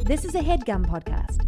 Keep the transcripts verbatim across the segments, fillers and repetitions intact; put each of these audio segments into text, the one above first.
This is a HeadGum podcast.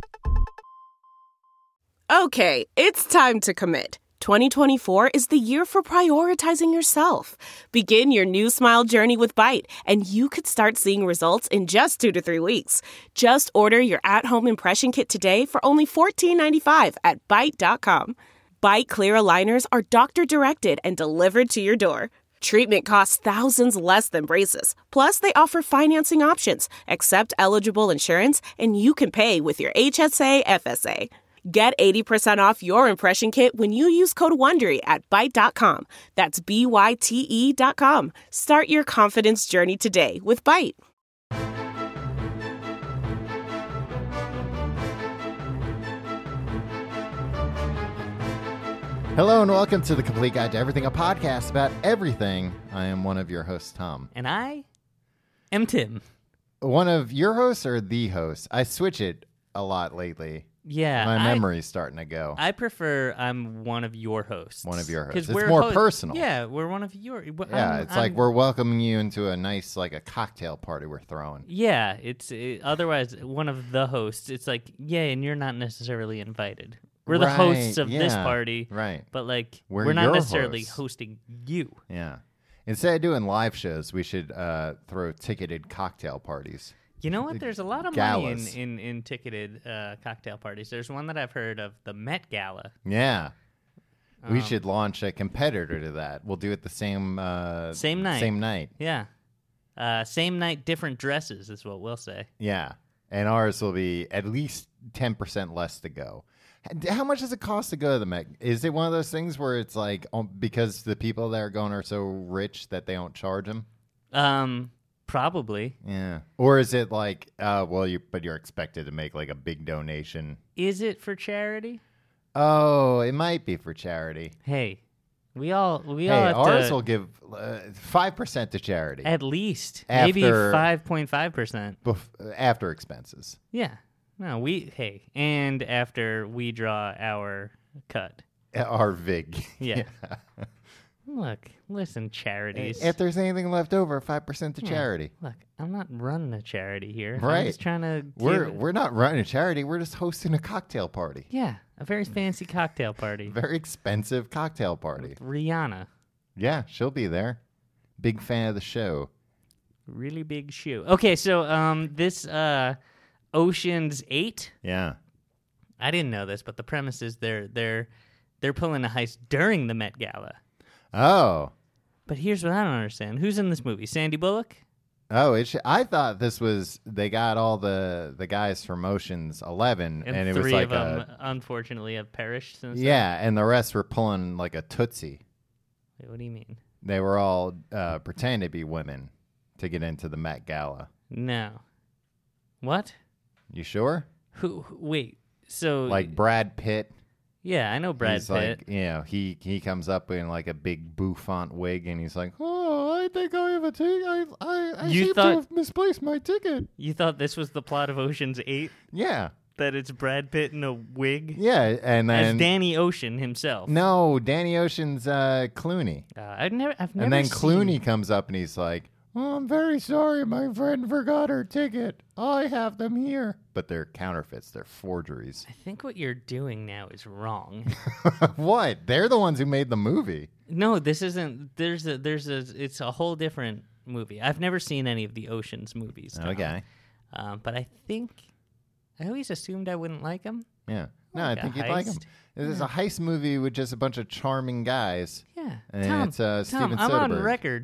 Okay, it's time to commit. twenty twenty-four is the year for prioritizing yourself. Begin your new smile journey with Byte, and you could start seeing results in just two to three weeks. Just order your at-home impression kit today for only fourteen ninety-five at byte dot com. Byte Clear aligners are doctor-directed and delivered to your door. Treatment costs thousands less than braces. Plus, they offer financing options, accept eligible insurance, and you can pay with your H S A F S A. Get eighty percent off your impression kit when you use code WONDERY at byte dot com. That's B Y T E dot com. Start your confidence journey today with Byte. Hello and welcome to The Complete Guide to Everything, a podcast about everything. I am one of your hosts, Tom. And I am Tim. One of your hosts or the host? I switch it a lot lately. Yeah. My I, memory's starting to go. I prefer I'm one of your hosts. One of your hosts. It's we're more ho- personal. Yeah, we're one of your... Yeah, I'm, it's I'm, like we're welcoming you into a nice, like a cocktail party we're throwing. Yeah, it's it, otherwise one of the hosts. It's like, yeah, and you're not necessarily invited. We're the Right, hosts of yeah, this party. Right. But like, We're we're, not your necessarily hosts. hosting you. Yeah. Instead of doing live shows, we should uh, throw ticketed cocktail parties. You know what? There's a lot of money in, Galas. in, in ticketed uh, cocktail parties. There's one that I've heard of, the Met Gala. Yeah. We Um, should launch a competitor to that. We'll do it the same uh, Same night. Same night. Yeah. Uh, same night, different dresses is what we'll say. Yeah. And ours will be at least ten percent less to go. H- How much does it cost to go to the Met? Is it one of those things where it's like, um, because the people that are going are so rich that they don't charge them? Um, probably. Yeah. Or is it like, uh, well, you but you're expected to make like a big donation? Is it for charity? Oh, it might be for charity. Hey, we all we Hey, all have ours to will give uh, five percent to charity at least maybe After- five point five percent. bef- after expenses. Yeah. No, we hey, and after we draw our cut. Our vig. Yeah. Look, listen, charities. If there's anything left over, five percent to Yeah. charity. Look, I'm not running a charity here. Right. I'm just trying to. We're give- we're not running a charity. We're just hosting a cocktail party. yeah, a very fancy cocktail party. Very expensive cocktail party. Rihanna, Yeah, she'll be there. Big fan of the show. really big shoe. Okay, so um, this uh, Ocean's Eight. Yeah. I didn't know this, but the premise is they're they're they're pulling a heist during the Met Gala. Oh. But here's what I don't understand: who's in this movie? Sandy Bullock? Oh, it sh- I thought this was they got all the the guys from Ocean's Eleven, and, And, it three was like of them, a unfortunately, have perished since. then? yeah, and the rest were pulling like a tootsie. Wait, what do you mean? They were all uh, pretending to be women to get into the Met Gala. No. What? You sure? Who? who- Wait. So Like Brad Pitt. yeah, I know Brad he's Pitt. like, you know, he he comes up in like a big bouffant wig, and he's like, "Oh, I think I have a ticket. I I, I You seem thought- to have misplaced my ticket." You thought this was the plot of Ocean's Eight? Yeah, That it's Brad Pitt in a wig yeah, and as then Danny Ocean himself? no, Danny Ocean's uh, Clooney, Uh, I've never. I've never. and then seen- Clooney comes up and he's like, "Oh, I'm very sorry, my friend forgot her ticket. I have them here." But they're counterfeits. They're forgeries. I think what you're doing now is wrong. What? They're the ones who made the movie. No, this isn't. There's a. There's a. It's a whole different movie. I've never seen any of the Ocean's movies. Tom. Okay. Um, but I think I always assumed I wouldn't like them. Yeah. No, Like I a think you'd like them. heist. This is a heist movie with just a bunch of charming guys. Yeah, And Tom. it's, uh, Tom, Steven I'm on Soderbergh. record.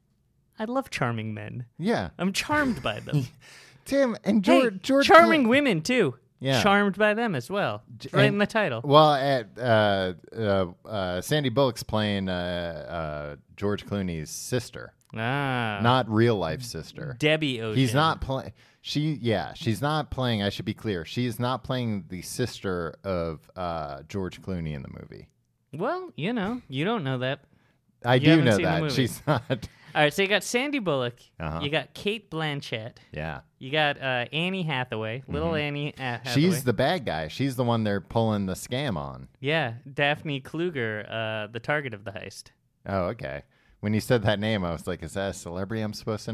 I love charming men. Yeah. I'm charmed by them. Tim and hey, George. George charming Clo- women too. Yeah. Charmed by them as well. It's right and- in the title. Well, at uh, uh, uh, Sandy Bullock's playing uh, uh, George Clooney's sister, Ah, not real life sister. Debbie Ocean. He's not playing. She, yeah, she's not playing. I should be clear. She is not playing the sister of uh, George Clooney in the movie. Well, you know, you don't know that. I You do haven't know seen the that movie. she's not. All right, so you got Sandy Bullock. Uh-huh. You got Kate Blanchett. Yeah, You got uh, Annie Hathaway, little Annie uh, Hathaway. she's the bad guy. She's the one they're pulling the scam on. yeah, Daphne Kluger, uh, the target of the heist. Oh, okay. When you said that name, I was like, "Is that a celebrity I'm supposed to know?"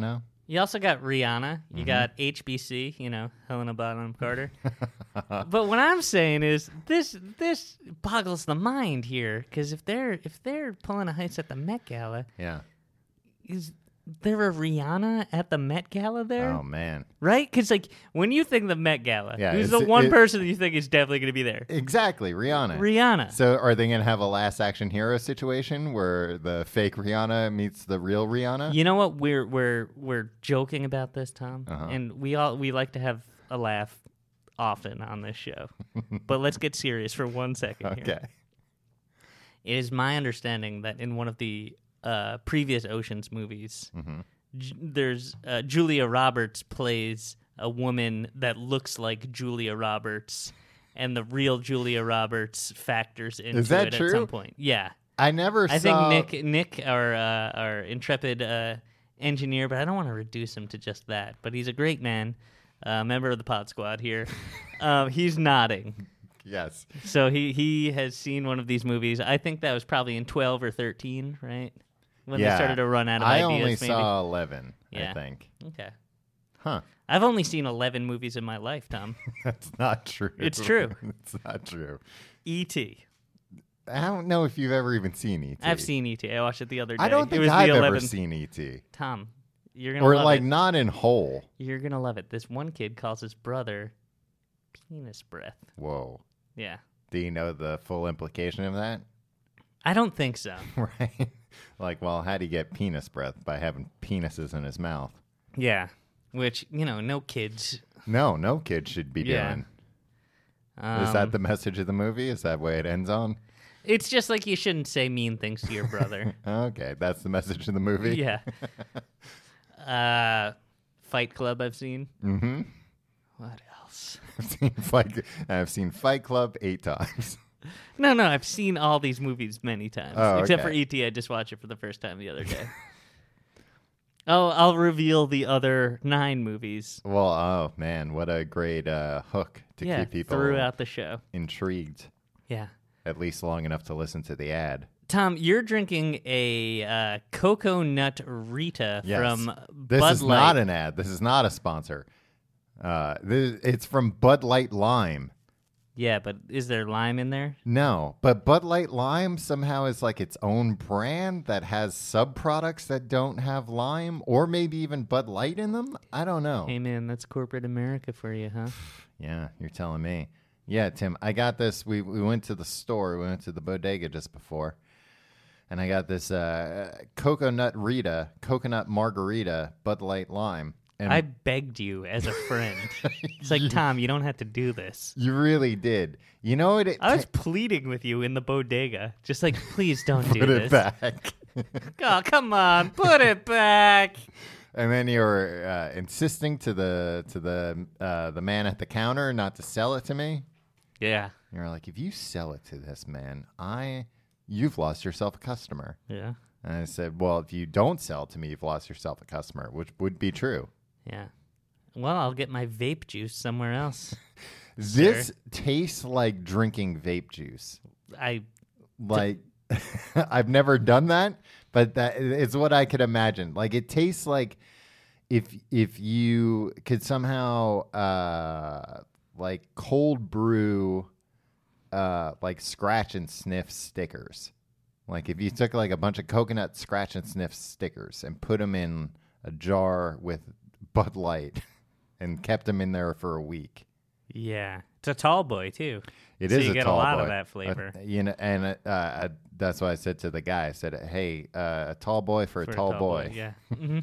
You also got Rihanna. You Mm-hmm. got H B C, you know, Helena Bonham Carter. But what I'm saying is this this boggles the mind here, because if they're if they're pulling a heist at the Met Gala, Yeah. is there a Rihanna at the Met Gala there? Oh man. Right? Because like when you think the Met Gala, Yeah, who's it's- the one it- person that you think is definitely going to be there? Exactly, Rihanna. Rihanna. So are they going to have a Last Action Hero situation where the fake Rihanna meets the real Rihanna? You know what? We're we're we're joking about this, Tom, Uh-huh. and we all we like to have a laugh often on this show. But let's get serious for one second here. Okay. It is my understanding that in one of the uh, previous Ocean's movies, Mm-hmm. J- there's uh, Julia Roberts plays a woman that looks like Julia Roberts, and the real Julia Roberts factors into that it true? at some point. Yeah. I never I saw. think Nick, Nick, our uh, our intrepid uh, engineer, but I don't want to reduce him to just that. But he's a great man, uh, member of the Pod Squad here. um, he's nodding, Yes. so he he has seen one of these movies. I think that was probably in twelve or thirteen, right? When yeah. they started to run out of I ideas. only maybe. saw eleven. Yeah. I think. Okay, Huh. I've only seen eleven movies in my life, Tom. That's not true. It's true. It's not true. E T. I don't know if you've ever even seen E T. I've seen E T. I watched it the other day. I don't it think was I've the ever eleventh. seen E T. Tom, you're gonna Or love like it. not in whole. You're gonna love it. This one kid calls his brother penis breath. Whoa. Yeah. Do you know the full implication of that? I don't think so. Right. Like, well, how do you get penis breath? By having penises in his mouth. Yeah. Which, you know, no kids. No, no kid should be Yeah. doing. Um, Is that the message of the movie? Is that what it ends on? It's just like you shouldn't say mean things to your brother. Okay, that's the message of the movie. Yeah. Uh, Fight Club I've seen. Mm-hmm. What else? I've seen Fight. I've seen Fight Club eight times. No, no, I've seen all these movies many times. Oh, Except okay. for E T, I just watched it for the first time the other day. Oh, I'll reveal the other nine movies. Well, oh man, what a great uh, hook to yeah, keep people throughout the show. intrigued, Yeah. at least long enough to listen to the ad. Tom, you're drinking a uh, Cocoa Nut Rita Yes. from This Bud is Light. not an ad. This is not a sponsor. Uh, this, it's from Bud Light Lime. Yeah, but is there lime in there? No, but Bud Light Lime somehow is like its own brand that has sub products that don't have lime, or maybe even Bud Light in them. I don't know. Hey, man, that's corporate America for you, huh? Yeah, you're telling me. Yeah, Tim, I got this. We we went to the store. We went to the bodega just before, and I got this uh, coconut Rita, coconut margarita, Bud Light Lime. And I begged you as a friend. It's like, Tom, you don't have to do this. you really did. You know what? It I was ta- pleading with you in the bodega. Just like, please don't do put this. it back. Oh, come on, put it back. And then you were uh, insisting to the to the uh, the man at the counter not to sell it to me. Yeah, You're like, if you sell it to this man, I you've lost yourself a customer. yeah, And I said, well, if you don't sell to me, you've lost yourself a customer, which would be true. yeah. Well, I'll get my vape juice somewhere else. This tastes like drinking vape juice. I Like I've never done that, but that it's what I could imagine. Like it tastes like if if you could somehow uh like cold brew uh like scratch and sniff stickers. Like if you took like a bunch of coconut scratch and sniff stickers and put them in a jar with Bud Light and kept them in there for a week. yeah. It's a tall boy too. It So is you a get a tall lot boy. of that flavor. Uh, you know, and uh, uh, that's why I said to the guy, I said, "Hey, uh, a tall boy for a, For a tall, boy." Yeah. hmm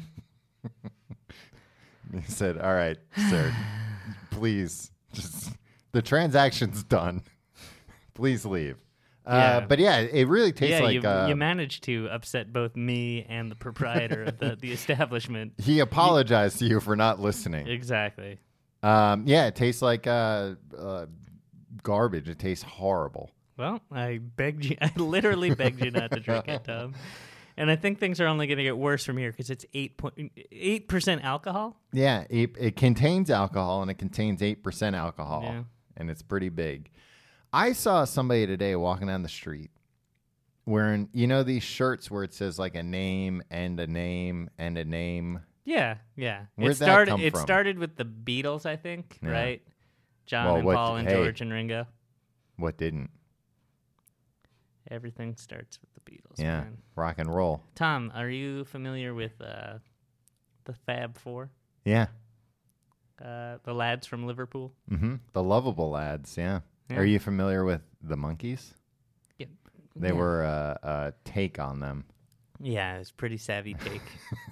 He said, "All right, sir, please, just the transaction's done. Please leave." Uh, Yeah. But yeah, it really tastes Yeah, like you, uh, you managed to upset both me and the proprietor of the, the establishment. he apologized to you for not listening. Exactly. Um, yeah, it tastes like uh, uh, garbage. It tastes horrible. Well, I begged you. I literally begged you not to drink it, Tom. And I think things are only going to get worse from here because it's eight point eight percent alcohol. Yeah, it, it contains alcohol and it contains eight percent alcohol, Yeah. and it's pretty big. I saw somebody today walking down the street wearing, you know, these shirts where it says like a name and a name and a name. Yeah, yeah. Where'd it that started. come it from? started with the Beatles, I think. Yeah. Right? John Well, and what- Paul and hey. George and Ringo. What didn't? Everything starts with the Beatles. Yeah, Man. rock and roll. Tom, are you familiar with uh, the Fab Four? Yeah. Uh, the lads from Liverpool. Mm-hmm. The Lovable Lads. Yeah. Yeah. Are you familiar with the Monkees? Yeah. They Yeah. were uh, a take on them. Yeah, it was a pretty savvy take.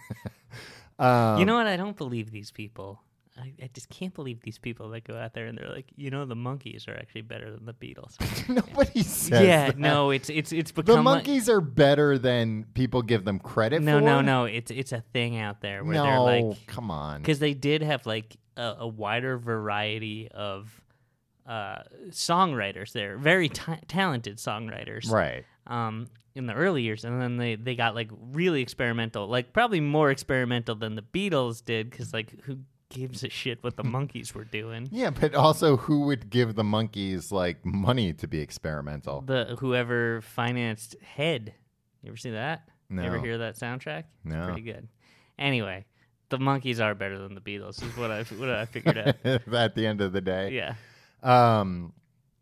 Um, You know what? I don't believe these people. I, I just can't believe these people that go out there and they're like, you know, the Monkees are actually better than the Beatles. nobody says yeah, that. no, it's it's it's become The like- Monkees are better than people give them credit no, for. no, no. It's it's a thing out there where no, they're like, come on. because they did have like a, a wider variety of uh, songwriters there, very ta- talented songwriters, Right. um, in the early years, and then they, they got like really experimental, like probably more experimental than the Beatles did, because like who gives a shit what the Monkees were doing? Yeah, but also who would give the Monkees like money to be experimental? The whoever financed Head, you ever see that? No. You ever hear that soundtrack? It's No. pretty good. Anyway, the Monkees are better than the Beatles. Is what I what I figured out. At the end of the day. Yeah. Um.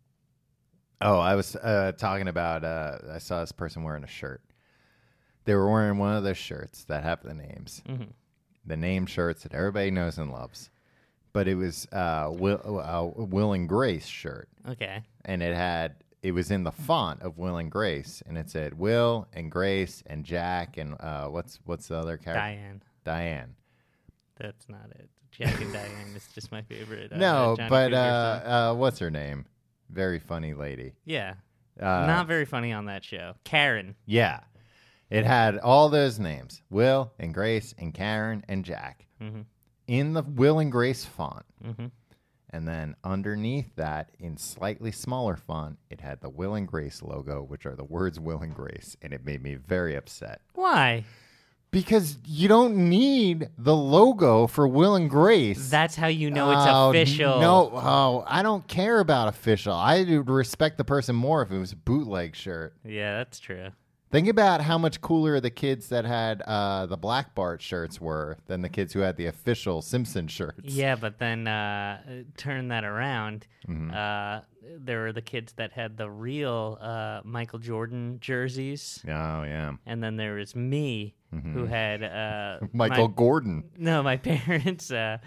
Oh, I was uh, talking about. Uh, I saw this person wearing a shirt. They were wearing one of those shirts that have the names, Mhm. the name shirts that everybody knows and loves. But it was uh, Will, uh, Will and Grace shirt, Okay. and it had it was in the font of Will and Grace, and it said Will and Grace and Jack and uh, what's what's the other character? Diane. Diane. That's not it. Jack and Diane is just my favorite. Uh, no, Johnny but Cougar uh, song. uh, what's her name? Very funny lady. yeah, Uh, not very funny on that show. Karen. Yeah. It had all those names, Will and Grace and Karen and Jack, Mm-hmm. in the Will and Grace font. Mm-hmm. And then underneath that, in slightly smaller font, it had the Will and Grace logo, which are the words Will and Grace. And it made me very upset. Why? Because you don't need the logo for Will and Grace. That's how you know it's Oh, official. No, oh, I don't care about official. I would respect the person more if it was a bootleg shirt. Yeah, that's true. Think about how much cooler the kids that had uh, the Black Bart shirts were than the kids who had the official Simpson shirts. Yeah, but then uh, turn that around. Mm-hmm. Uh, there were the kids that had the real uh, Michael Jordan jerseys, Oh, yeah. and then there was me who had uh, Michael my- Gordon. No, my parents uh,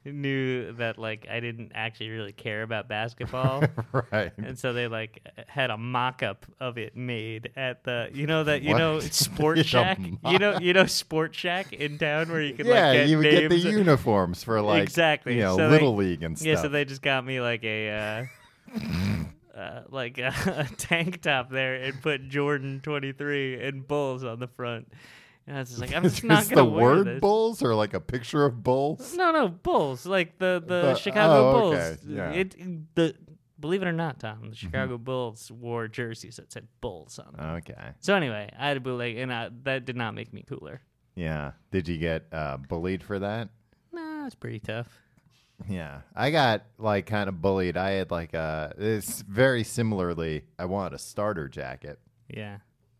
knew that like I didn't actually really care about basketball. Right. And so they like had a mock-up of it made at the, you know that you What? know Sport A Shack, you know you know Sport Shack in town where you can Yeah, like get you would get the names of- uniforms for like, Exactly. you know, So Little they- League and stuff. Yeah, so they just got me like a uh, uh, like a, a tank top there and put Jordan twenty-three and Bulls on the front. And I was just like, I'm Is just not this gonna the wear word this. Bulls or like a picture of Bulls? No, no, Bulls, like the the, The- Chicago oh, Bulls. okay, yeah. It the believe it or not, Tom, the Chicago Bulls wore jerseys that said Bulls on them. Okay. So anyway, I had a bootleg, and I, that did not make me cooler. Yeah. Did you get uh, bullied for that? Nah, it's pretty tough. Yeah, I got like kind of bullied. I had like a it's very similarly. I wanted a starter jacket, Yeah.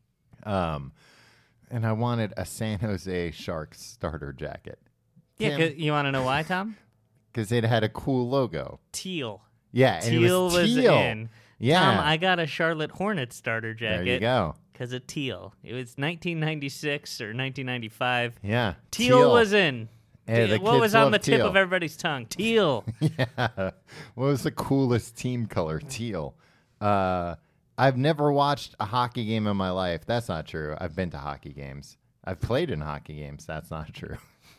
um, and I wanted a San Jose Sharks starter jacket. Yeah, 'cause- you want to know why, Tom? because it had a cool logo. Teal. Yeah, and Teal it was was teal. in. Yeah, Tom, I got a Charlotte Hornets starter there jacket. you go. Because of teal. It was nineteen ninety-six or nineteen ninety-five. Yeah, Teal, was in. Yeah, Te- the what kids was on love the tip teal. of everybody's tongue? Teal. Yeah. What was the coolest team color? Teal. Uh, I've never watched a hockey game in my life. That's not true. I've been to hockey games. I've played in hockey games. That's not true.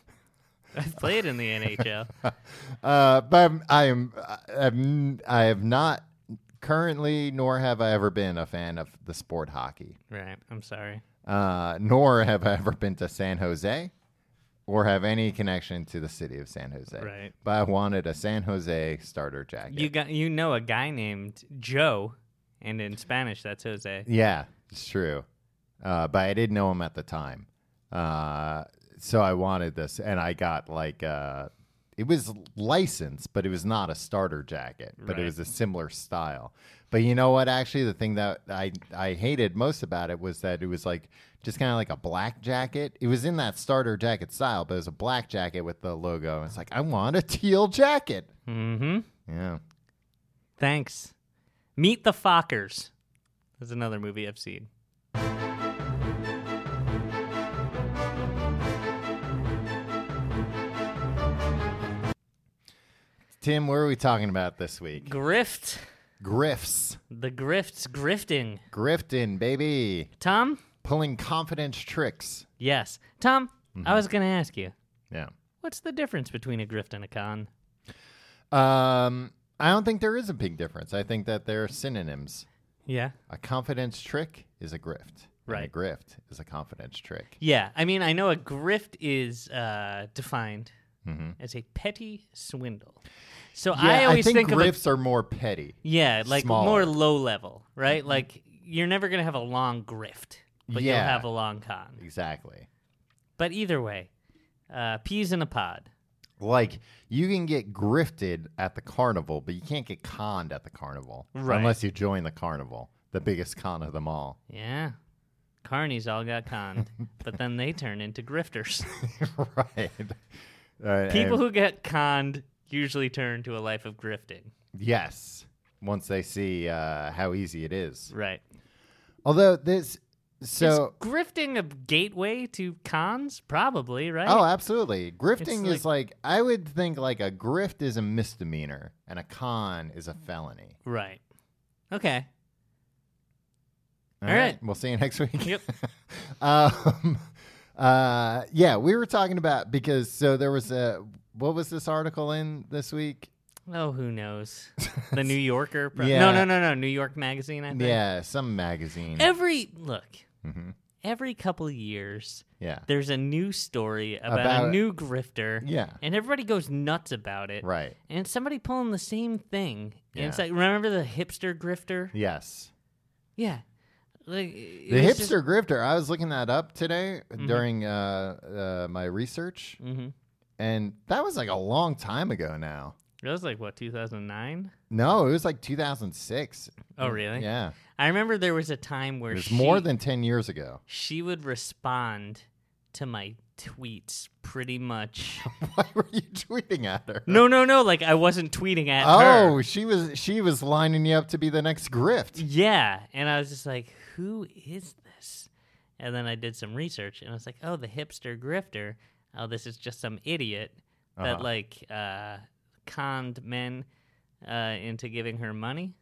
I've played in the N H L. Uh, but I'm, I am. I'm, I have not currently, nor have I ever been a fan of the sport hockey. Right. I'm sorry. Uh, nor have I ever been to San Jose, or have any connection to the city of San Jose. Right. But I wanted a San Jose starter jacket. You got you know a guy named Joe, and in Spanish that's Jose. Yeah, it's true. Uh, but I didn't know him at the time. Uh, so I wanted this, and I got like uh, it was licensed, but it was not a starter jacket, but Right. it was a similar style. But you know what? Actually, the thing that I, I hated most about it was that it was like just kind of like a black jacket. It was in that starter jacket style, but it was a black jacket with the logo. It's like, I want a teal jacket. Mm-hmm. Yeah. Thanks. Meet the Fockers. That's another movie I've seen. Tim, what are we talking about this week? Grift. Grifts. The grifts grifting. Grifting, baby. Tom? Pulling confidence tricks. Yes. Tom, I was going to ask you, Yeah. what's the difference between a grift and a con? Um, I don't think there is a big difference. I think that they're synonyms. Yeah. A confidence trick is a grift. and Right. a grift is a confidence trick. Yeah. I mean, I know a grift is uh, defined Mm-hmm. as a petty swindle. So Yeah, I always think, think, of a grifts are more petty. Yeah, like Smaller. more low level, right? Like you're never going to have a long grift, but Yeah. you'll have a long con. Exactly. But either way, uh, peas in a pod. Like, you can get grifted at the carnival, but you can't get conned at the carnival. Right. Unless you join the carnival, the biggest con of them all. Yeah. Carnies all got conned, but then they turn into grifters. Right. Uh, People and- who get conned usually turn to a life of grifting. Yes. Once they see uh, how easy it is. Right. Although this... So... Is grifting a gateway to cons? Probably, right? Oh, absolutely. Grifting It's is like, I would think like a grift is a misdemeanor and a con is a felony. Right. Okay. All All right. We'll see you next week. Yep. um, uh, yeah, we were talking about, because so there was a, what was this article in this week? Oh, who knows? The New Yorker? Pro- Yeah. No, no, no, no. New York Magazine, I think. Yeah, some magazine. Every, look, hmm every couple of years, Yeah. there's a new story about, About- a new grifter. Yeah. And everybody goes nuts about it. Right. And it's somebody pulling the same thing. And it's Yeah. like, remember the hipster grifter? Yes. Yeah. Like it The was hipster grifter, I was looking that up today Mm-hmm. during uh, uh, my research, Just, hmm and that was like a long time ago now. That was like, what, two thousand nine? No, it was like two thousand six. Oh, really? Yeah. I remember there was a time where It was she, more than ten years ago. she would respond to my tweets pretty much. Why were you tweeting at her? No, no, no. Like I wasn't tweeting at her. Oh, she was she was lining you up to be the next grift. Yeah. And I was just like, who is this? And then I did some research and I was like, oh, the hipster grifter. Oh, this is just some idiot that Uh-huh. like uh, conned men uh, into giving her money.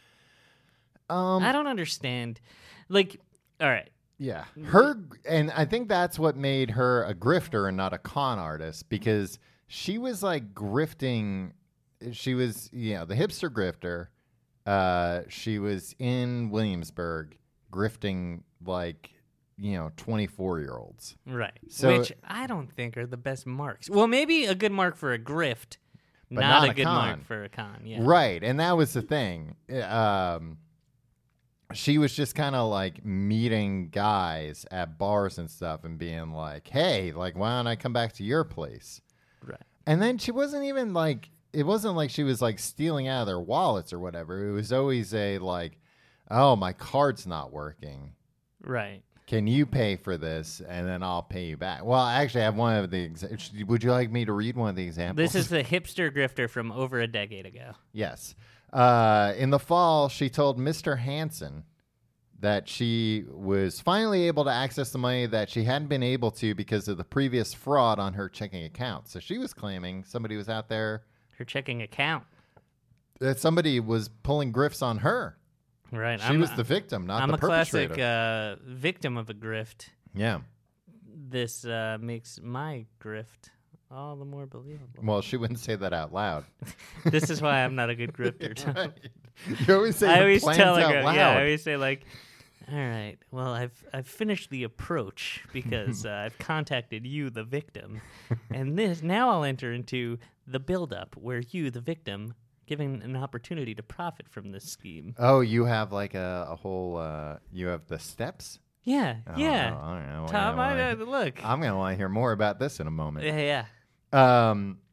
Um I don't understand. Like, all right. yeah. Her and I think that's what made her a grifter and not a con artist, because she was like grifting, she was, you know, the hipster grifter. Uh she was in Williamsburg grifting like, you know, twenty-four-year-olds. Right. So- Which I don't think are the best marks. Well, maybe a good mark for a grift, But not, not a a good con. mark for a con. Yeah. Right, and that was the thing. Um, she was just kind of like meeting guys at bars and stuff and being like, hey, like, why don't I come back to your place? Right. And then she wasn't even like, it wasn't like she was like stealing out of their wallets or whatever. It was always a like, oh, my card's not working. Right. Can you pay for this, and then I'll pay you back? Well, actually, I have one of the. Exa- Would you like me to read one of the examples? This is the hipster grifter from over a decade ago. Yes. Uh, in the fall, she told Mister Hansen that she was finally able to access the money that she hadn't been able to because of the previous fraud on her checking account. So she was claiming somebody was out there, Her checking account. that somebody was pulling grifts on her. Right. She I'm, was the victim, not I'm the a classic perpetrator. uh, victim of a grift. Yeah. This uh, makes my grift all the more believable. Well, she wouldn't say that out loud. This is why I'm not a good grifter. Tom. Right. You always say I the always plans tell out her, loud. yeah, I always say like, all right, well, I've I've finished the approach because uh, I've contacted you, the victim, and this now I'll enter into the build-up where you, the victim, given an opportunity to profit from this scheme. Oh, you have like a, a whole, uh, you have the steps? Yeah, Oh, yeah. I don't know. Tom, I, I uh, look. I'm going to want to hear more about this in a moment. yeah, yeah. Um,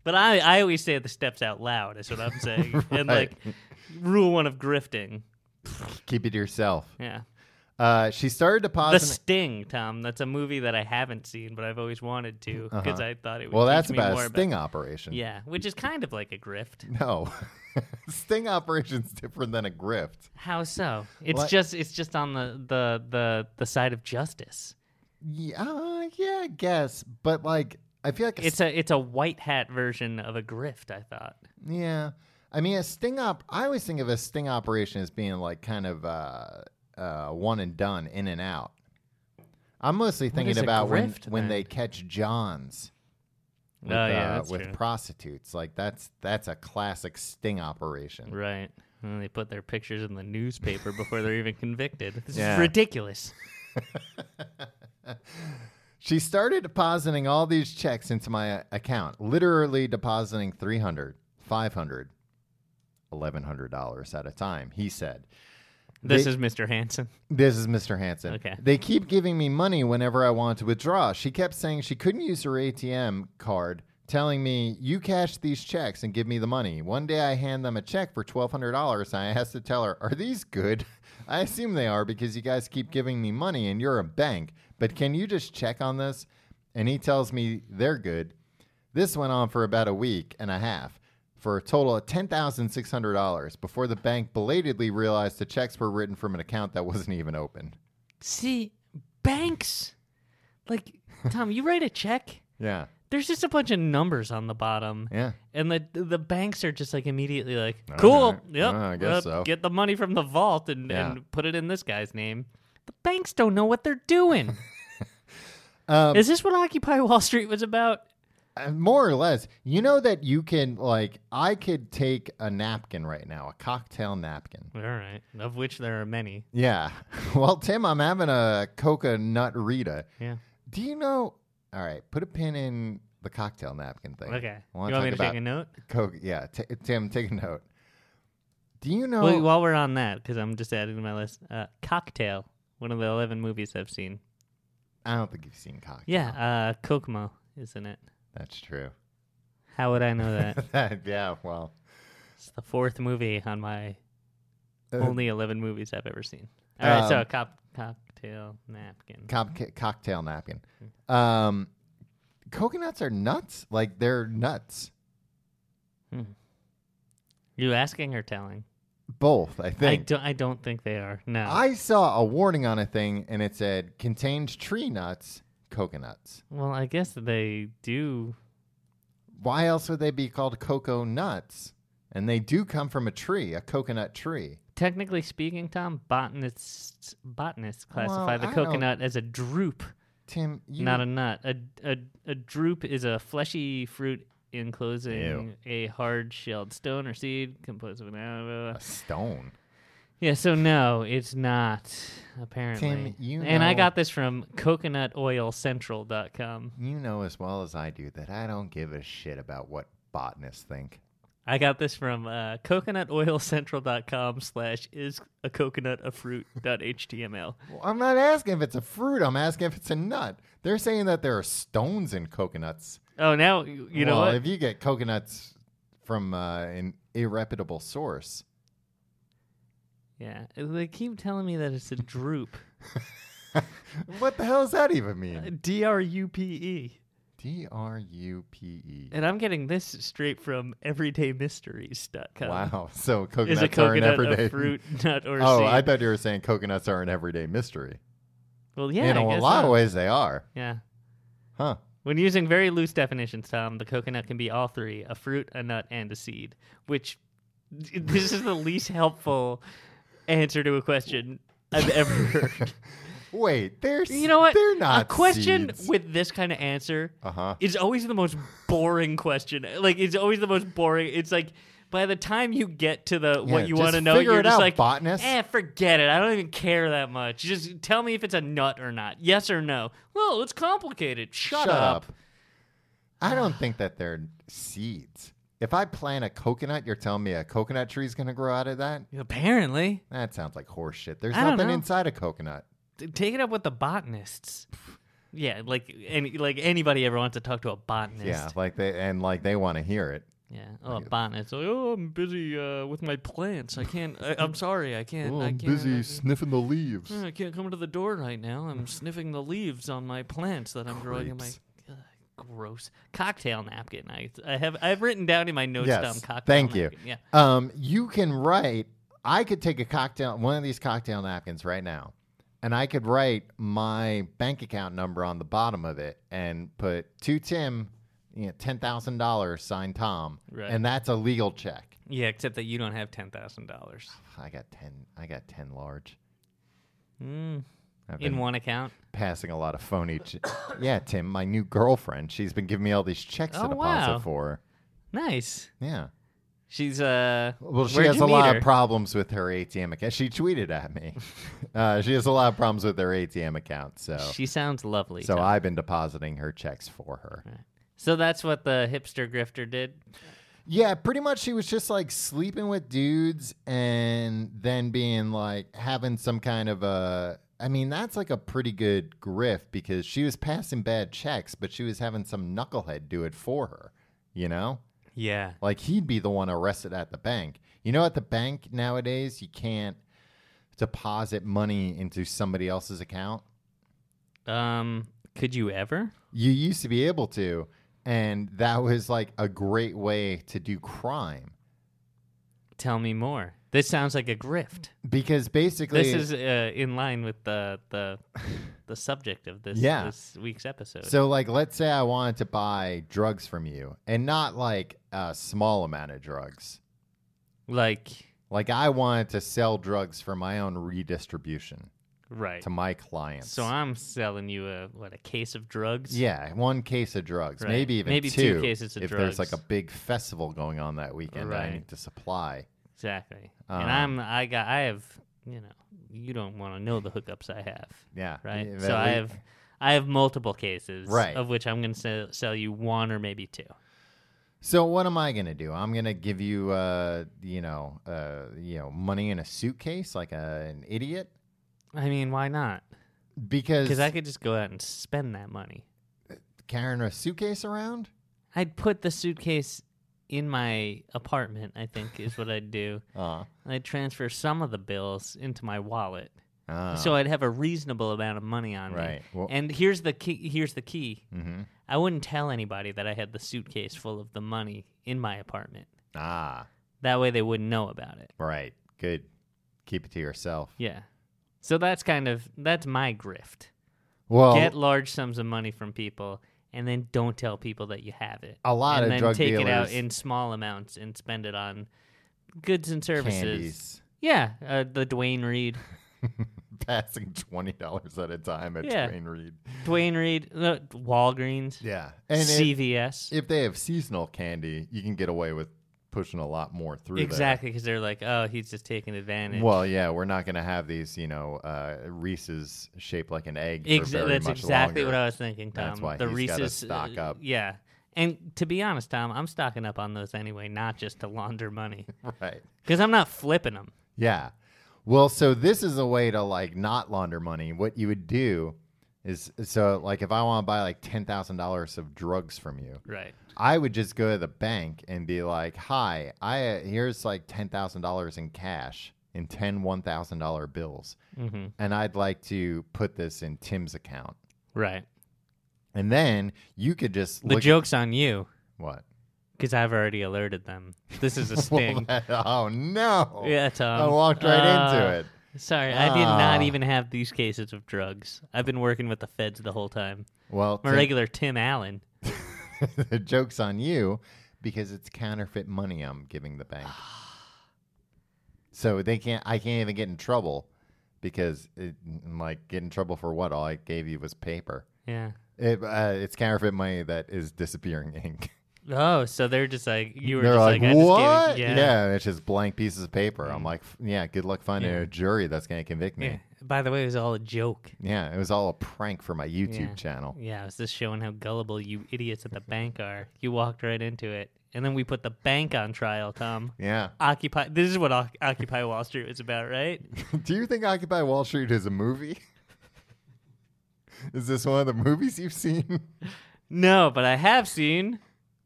But I, I always say the steps out loud, is what I'm saying. Right. And, like, rule one of grifting. Keep it to yourself. Yeah. Uh, she started The depositing. Sting, Tom. That's a movie that I haven't seen, but I've always wanted to because Uh-huh. I thought it would well, teach that's me about more a sting about... operation. Yeah, which is kind of like a grift. No, sting operation's different than a grift. How so? It's What? just it's just on the, the, the, the side of justice. Yeah, uh, yeah, I guess. But like, I feel like a It's a it's a white hat version of a grift, I thought. Yeah. I mean, a sting op, I always think of a sting operation as being like kind of uh, uh, one and done, in and out. I'm mostly thinking is a about when, grift, when then? they catch Johns with, Oh, yeah, uh, that's with true. prostitutes. Like, that's that's a classic sting operation. Right. And they put their pictures in the newspaper before they're even convicted. This Yeah. is ridiculous. She started depositing all these checks into my uh, account, literally depositing three hundred dollars, five hundred dollars, eleven hundred dollars at a time, he said. This They- is Mister Hansen. This is Mister Hansen. Okay. They keep giving me money whenever I want to withdraw. She kept saying she couldn't use her A T M card, telling me, you cash these checks and give me the money. One day I hand them a check for twelve hundred dollars and I asked to tell her, are these good? I assume they are because you guys keep giving me money and you're a bank. But can you just check on this? And he tells me they're good. This went on for about a week and a half for a total of ten thousand six hundred dollars before the bank belatedly realized the checks were written from an account that wasn't even open. See, banks. Like, Tom, you write a check, Yeah. there's just a bunch of numbers on the bottom. Yeah. And the the banks are just like immediately like, All cool, right. yep, Uh, I guess uh, so. get the money from the vault and, Yeah. and put it in this guy's name. The banks don't know what they're doing. Um, Is this what Occupy Wall Street was about? Uh, More or less. You know that you can, like, I could take a napkin right now, a cocktail napkin. All right, of which there are many. Yeah. Well, Tim, I'm having a coconut Rita. Yeah. Do you know? All right, put a pin in the cocktail napkin thing. Okay. I You wanna want me talk to take about a note? Coke. Yeah, t- Tim, take a note. Do you know? Well, while we're on that, because I'm just adding to my list, uh, Cocktail, one of the eleven movies I've seen. I don't think you've seen cocktail. Yeah, uh, Kokomo is in it. That's true. How would I know that? Yeah, well. It's the fourth movie on my Uh, only eleven movies I've ever seen. All right, so Um, cop, Cocktail Napkin. Cop- cocktail napkin. Um, coconuts are nuts. Like, they're nuts. Hmm. You asking or telling? Both, I I think. don't. I don't think they are. No. I saw a warning on a thing, and it said, contains tree nuts, coconuts. well, I guess they do. Why else would they be called cocoa nuts? And they do come from a tree, a coconut tree. Technically speaking, Tom, botanists botanists classify Well, the I don't- coconut as a drupe, Tim, you... not a nut. A, a a drupe is a fleshy fruit enclosing Ew. a hard-shelled stone or seed composed of an a stone. Yeah, so no, it's not, apparently. Tim, you And I know- got this from coconut oil central dot com. You know as well as I do that I don't give a shit about what botanists think. I got this from uh, coconut oil central dot com slash is a coconut a fruit dot H T M L. Well, I'm not asking if it's a fruit. I'm asking if it's a nut. They're saying that there are stones in coconuts. Oh, now, you you know well, what? if you get coconuts from uh, an irreputable source. Yeah, they keep telling me that it's a drupe. What the hell does that even mean? D R U P E. D R U P E. And I'm getting this straight from everyday mysteries dot com. Wow. So Is coconuts a are an coconut everyday a fruit, nut, or Oh, seed? I thought you were saying coconuts are an everyday mystery. Well, yeah, In I a guess lot so. of ways, they are. Yeah. Huh. When using very loose definitions, Tom, the coconut can be all three, a fruit, a nut, and a seed, which this is the least helpful answer to a question I've ever heard. Wait, there's You know what? They're not a question seeds. with this kind of answer Uh-huh. is always the most boring question. Like, it's always the most boring. It's like, by the time you get to the Yeah, what you just want to know, figure you're it just out, like, botanist. eh, forget it. I don't even care that much. Just tell me if it's a nut or not. Yes or no. Well, it's complicated. Shut, Shut up. up. I don't think that they're seeds. If I plant a coconut, you're telling me a coconut tree is going to grow out of that? Apparently. That sounds like horse shit. There's I don't nothing know. inside a coconut. T- Take it up with the botanists. Yeah, like any like anybody ever wants to talk to a botanist. Yeah, like they and like they want to hear it. Yeah. Oh, a botanist. Like, oh, I'm busy uh, with my plants. I can't. I, I'm sorry. I can't. Oh, I I'm can't, busy I, sniffing the leaves. I can't come to the door right now. I'm sniffing the leaves on my plants that I'm growing in my. Creeps. Ugh, gross cocktail napkin. I I have I've written down in my notes Yes, down cocktail. thank napkin. you. Yeah. Um, you can write. I could take a cocktail, one of these cocktail napkins right now, and I could write my bank account number on the bottom of it and put to Tim, you know, ten thousand dollars, signed Tom, Right. and that's a legal check. Yeah, except that you don't have ten thousand dollars I got ten. I got ten large. mm. I've in been one account. passing a lot of phony. Ch- yeah, Tim, my new girlfriend. She's been giving me all these checks Oh, to deposit wow. for her. Nice. Yeah. She's uh. Well, she where'd has you a meet lot her? of problems with her A T M account. She tweeted at me. uh, she has a lot of problems with her A T M account. So, She sounds lovely. so Tom. I've been depositing her checks for her. So that's what the hipster grifter did. Yeah, pretty much. She was just like sleeping with dudes and then being like having some kind of a. I mean, that's like a pretty good grift because she was passing bad checks, but she was having some knucklehead do it for her. You know. Yeah. Like, he'd be the one arrested at the bank. You know, at the bank nowadays, you can't deposit money into somebody else's account. Um. Could you ever? You used to be able to, and that was like a great way to do crime. Tell me more. This sounds like a grift. Because basically, This is uh, in line with the the the subject of this Yeah. this week's episode. so like, let's say I wanted to buy drugs from you, and not like a small amount of drugs. like, Like, I wanted to sell drugs for my own redistribution right. to my clients. So I'm selling you a what a case of drugs. Yeah, one case of drugs, Right. maybe even Maybe two cases of if there's like drugs. a big festival going on that weekend that I Right. need to supply. Exactly. Um, and I'm I got I have you know you don't want to know the hookups I have. Yeah, Right. yeah, So that I we- have I have multiple cases. Right. Of which I'm going to sell, sell you one or maybe two. So what am I gonna do? I'm gonna give you, uh, you know, uh, you know, money in a suitcase like a, an idiot I mean, why not? because Because I could just go out and spend that money. carrying a suitcase around. I'd put the suitcase in my apartment, I think is what I'd do. Uh, I'd transfer some of the bills into my wallet. uh, So I'd have a reasonable amount of money on me. Right. Well- and here's the key here's the key. hmm I wouldn't tell anybody that I had the suitcase full of the money in my apartment. ah, That way they wouldn't know about it. right, good. Keep it to yourself. Yeah. So that's kind of that's my grift. Well, Get large sums of money from people and then don't tell people that you have it. A lot and of then drug take it out dealers- in small amounts and spend it on goods and services. candies. Yeah, uh, the Dwayne Reed. Passing twenty dollars at a time at Yeah. Dwayne Reed. Dwayne Reed, uh, Walgreens, Yeah, and if- C V S. if they have seasonal candy, you can get away with pushing a lot more through there. Exactly, because they're like, oh, he's just taking advantage. Well, yeah, we're not going to have these, you know, uh, Reese's shaped like an egg for Exa- very that's much exactly longer. what I was thinking, Tom. That's why the he's gotta Reese's stock uh, up. Yeah, and to be honest, Tom, I'm stocking up on those anyway, not just to launder money, Right. because I'm not flipping them. Yeah. Well, so this is a way to like not launder money. What you would do is, so like if I want to buy like ten thousand dollars of drugs from you, Right. I would just go to the bank and be like, "Hi, I uh, here's like ten thousand dollars in cash in ten one thousand dollar bills, Mm-hmm. and I'd like to put this in Tim's account." Right. And then you could just The look joke's on you, what? because I've already alerted them. This is a sting. Well, that- oh no! Yeah, Tom. I walked right Uh, into it. Sorry, I did not Ah. even have these cases of drugs. I've been working with the feds the whole time. Well, I'm a Tim- regular Tim Allen. the joke's on you because it's counterfeit money I'm giving the bank. So they can't. I can't even get in trouble because, it, like, get in trouble for what? All I gave you was paper. Yeah. It, uh, it's counterfeit money that is disappearing ink. Oh, so they're just like you were They're just like, like, I what? just gave it, yeah. it's just blank pieces of paper. I'm Mm. like, f- yeah, good luck finding Yeah. a jury that's going to convict me. Yeah. By the way, it was all a joke. Yeah, it was all a prank for my YouTube Yeah. channel. Yeah, I was just showing how gullible you idiots at the bank are. You walked right into it. And then we put the bank on trial, Tom. Yeah. Occupy. This is what o- Occupy Wall Street was about, right? Do you think Occupy Wall Street is a movie? Is this one of the movies you've seen? No, but I have seen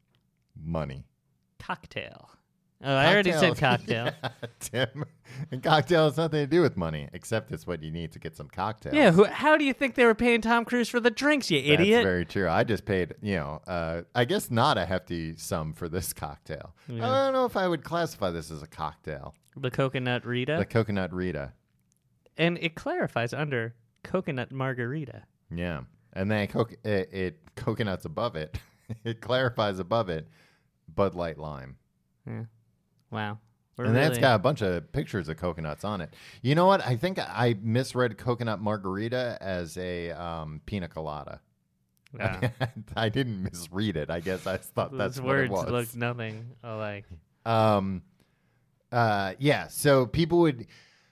Money. Cocktail. Oh, I already said cocktail. Yeah, Tim. And cocktail has nothing to do with money, except it's what you need to get some cocktails. Yeah, who, how do you think they were paying Tom Cruise for the drinks, you idiot? That's very true. I just paid, you know, uh, I guess not a hefty sum for this cocktail. Yeah. I don't know if I would classify this as a cocktail. The coconut Rita. The coconut Rita. And it clarifies under coconut margarita. Yeah. And then co- it, it coconuts above it. It clarifies above it Bud Light Lime. Yeah. Wow. We're and then it's really- got a bunch of pictures of coconuts on it. You know what? I think I misread coconut margarita as a um, pina colada. Yeah. I didn't misread it. I guess I thought that's Those what it words was. look nothing alike. Um, uh, yeah. So people would.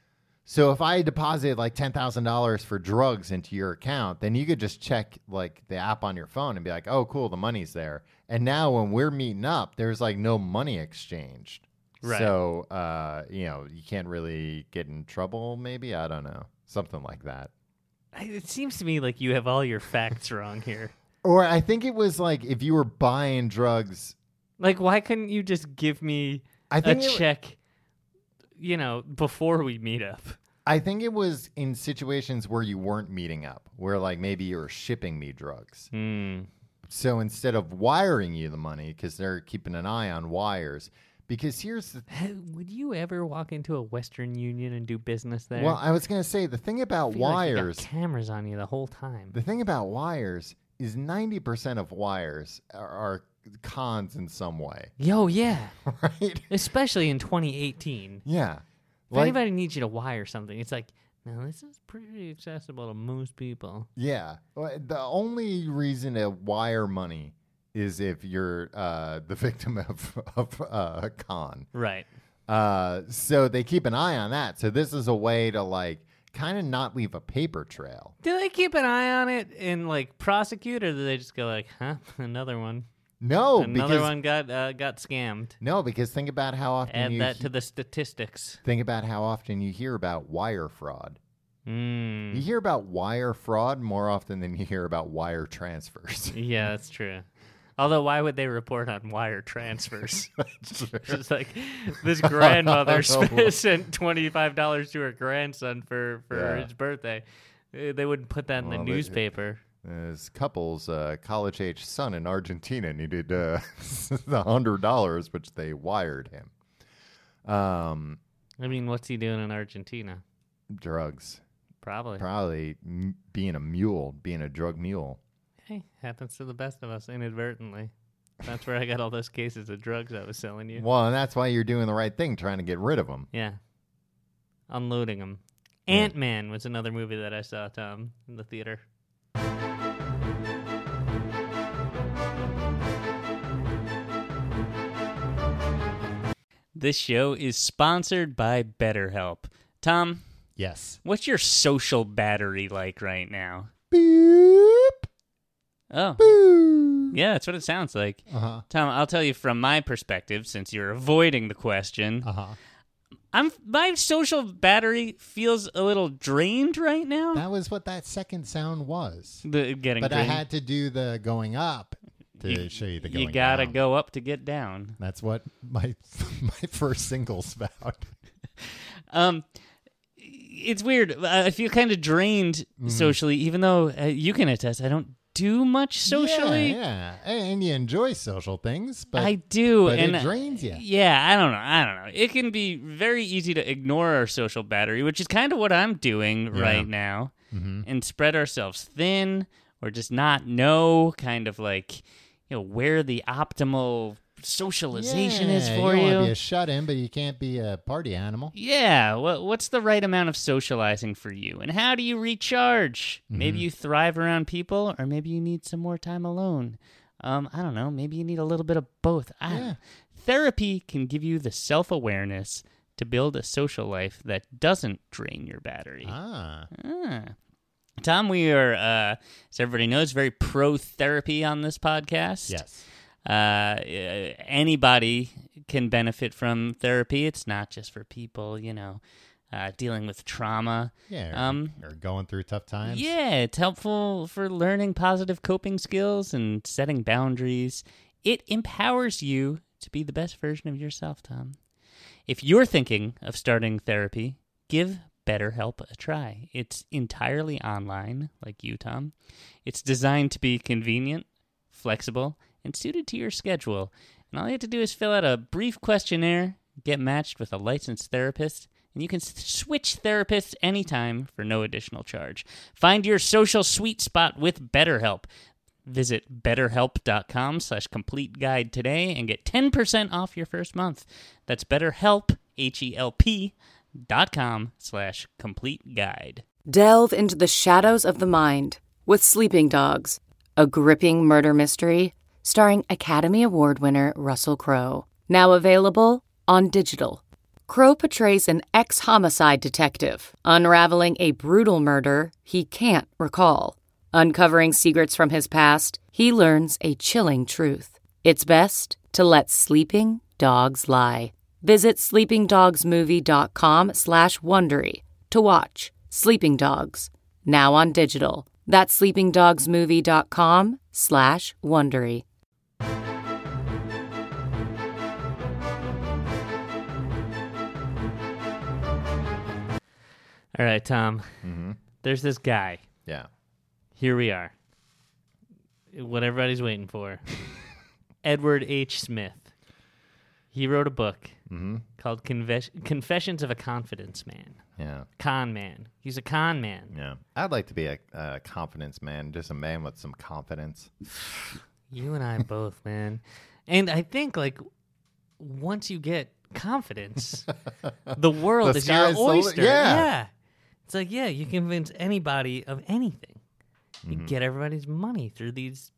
So if I deposited like ten thousand dollars for drugs into your account, then you could just check like the app on your phone and be like, "Oh, cool, the money's there." And now when we're meeting up, there's like no money exchanged. Right. So uh, you know, you can't really get in trouble. Maybe I don't know, something like that. I- It seems to me like you have all your facts wrong here. Or I think it was like if you were buying drugs. Like, why couldn't you just give me I a think it, check, you know, before we meet up? I think it was in situations where you weren't meeting up, where like maybe you were shipping me drugs. Hmm. So instead of wiring you the money, because they're keeping an eye on wires, because here's the Would you ever walk into a Western Union and do business there? well, I was gonna say the thing I about feel like you got wires, cameras on you the whole time. the thing about wires is ninety percent of wires are, are cons in some way, Yo, yeah. right? Especially in twenty eighteen. Yeah, If like anybody needs you to wire something, it's like, no, this is pretty accessible to most people. yeah. Well, the only reason to wire money is if you're uh, the victim of of uh, a con. Right. Uh, so they keep an eye on that. So this is a way to like kind of not leave a paper trail. Do they keep an eye on it and like prosecute, or do they just go like, huh, another one, No, another because one got uh, got scammed? no, because think about how often Add you that he- to the statistics. think about how often you hear about wire fraud. Mm. You hear about wire fraud more often than you hear about wire transfers. Yeah, that's true. Although, why would they report on wire transfers? It's like this grandmother sp- sent twenty-five dollars to her grandson for, for Yeah. his birthday. Uh, They wouldn't put that in Well, the they- newspaper. This couple's uh, college-age son in Argentina needed uh, the hundred dollars, which they wired him. Um, I mean, what's he doing in Argentina? drugs, Probably. probably m- being a mule, being a drug mule. Hey, happens to the best of us inadvertently. That's where I got all those cases of drugs I was selling you. Well, and that's why you're doing the right thing, trying to get rid of them. Yeah. Unloading them. Yeah. Ant-Man was another movie that I saw, Tom, in the theater. This show is sponsored by BetterHelp. Tom, Yes. what's your social battery like right now? Boop, Oh, boop. yeah, that's what it sounds like. Uh huh. Tom, I'll tell you from my perspective, since you're avoiding the question. Uh huh. I'm my social battery feels a little drained right now. That was what that second sound was. the getting But I drained. had to do the going up to You- show you the going you gotta down. go up to get down. That's what my my first single's about. Um, it's weird. I I feel kind of drained Mm-hmm. socially, even though uh, you can attest I don't do much socially. Yeah, yeah. And you enjoy social things, but I do, but and it drains you. Yeah, I don't know. I don't know. It can be very easy to ignore our social battery, which is kind of what I'm doing Yeah. right now, Mm-hmm. and spread ourselves thin, or just not know, kind of like, you know, where the optimal socialization is Yeah, for you. you. don't want to be a shut-in, but you can't be a party animal. Yeah, what what's the right amount of socializing for you, and how do you recharge? Maybe you thrive around people, or maybe you need some more time alone. Um, I don't know. Maybe you need a little bit of both. I don't Yeah. know. Therapy can give you the self-awareness to build a social life that doesn't drain your battery. Ah, Ah. Tom, we are, uh, as everybody knows, very pro-therapy on this podcast. yes. Uh, anybody can benefit from therapy. It's not just for people, you know, uh, dealing with trauma. Yeah. Or, Um, or going through tough times. Yeah, it's helpful for learning positive coping skills and setting boundaries. It empowers you to be the best version of yourself, Tom. If you're thinking of starting therapy, give BetterHelp a try. It's entirely online, like you, Tom. It's designed to be convenient, flexible, and suited to your schedule. And all you have to do is fill out a brief questionnaire, get matched with a licensed therapist, and you can s- switch therapists anytime for no additional charge. Find your social sweet spot with BetterHelp. Visit betterhelp.com slash complete guide today and get ten percent off your first month. That's BetterHelp, H E L P, dot com slash complete guide. Delve into the shadows of the mind with Sleeping Dogs, a gripping murder mystery starring Academy Award winner Russell Crowe. Now available on digital. Crowe portrays an ex-homicide detective unraveling a brutal murder he can't recall. Uncovering secrets from his past, he learns a chilling truth. It's best to let sleeping dogs lie. Visit sleepingdogsmovie.com slash Wondery to watch Sleeping Dogs, now on digital. That's sleepingdogsmovie.com slash Wondery. All right, Tom. Mm-hmm. There's this guy. Yeah. Here we are. What everybody's waiting for. Edward H. Smith. He wrote a book Mm-hmm. called Conves- Confessions of a Confidence Man. Yeah. Con man. He's a con man. Yeah. I'd like to be a, a confidence man, just a man with some confidence. You and I both, man. And I think, like, once you get confidence, the world The is your sky's the li- oyster. yeah. It's like, yeah, you can convince anybody of anything. You Mm-hmm. get everybody's money through these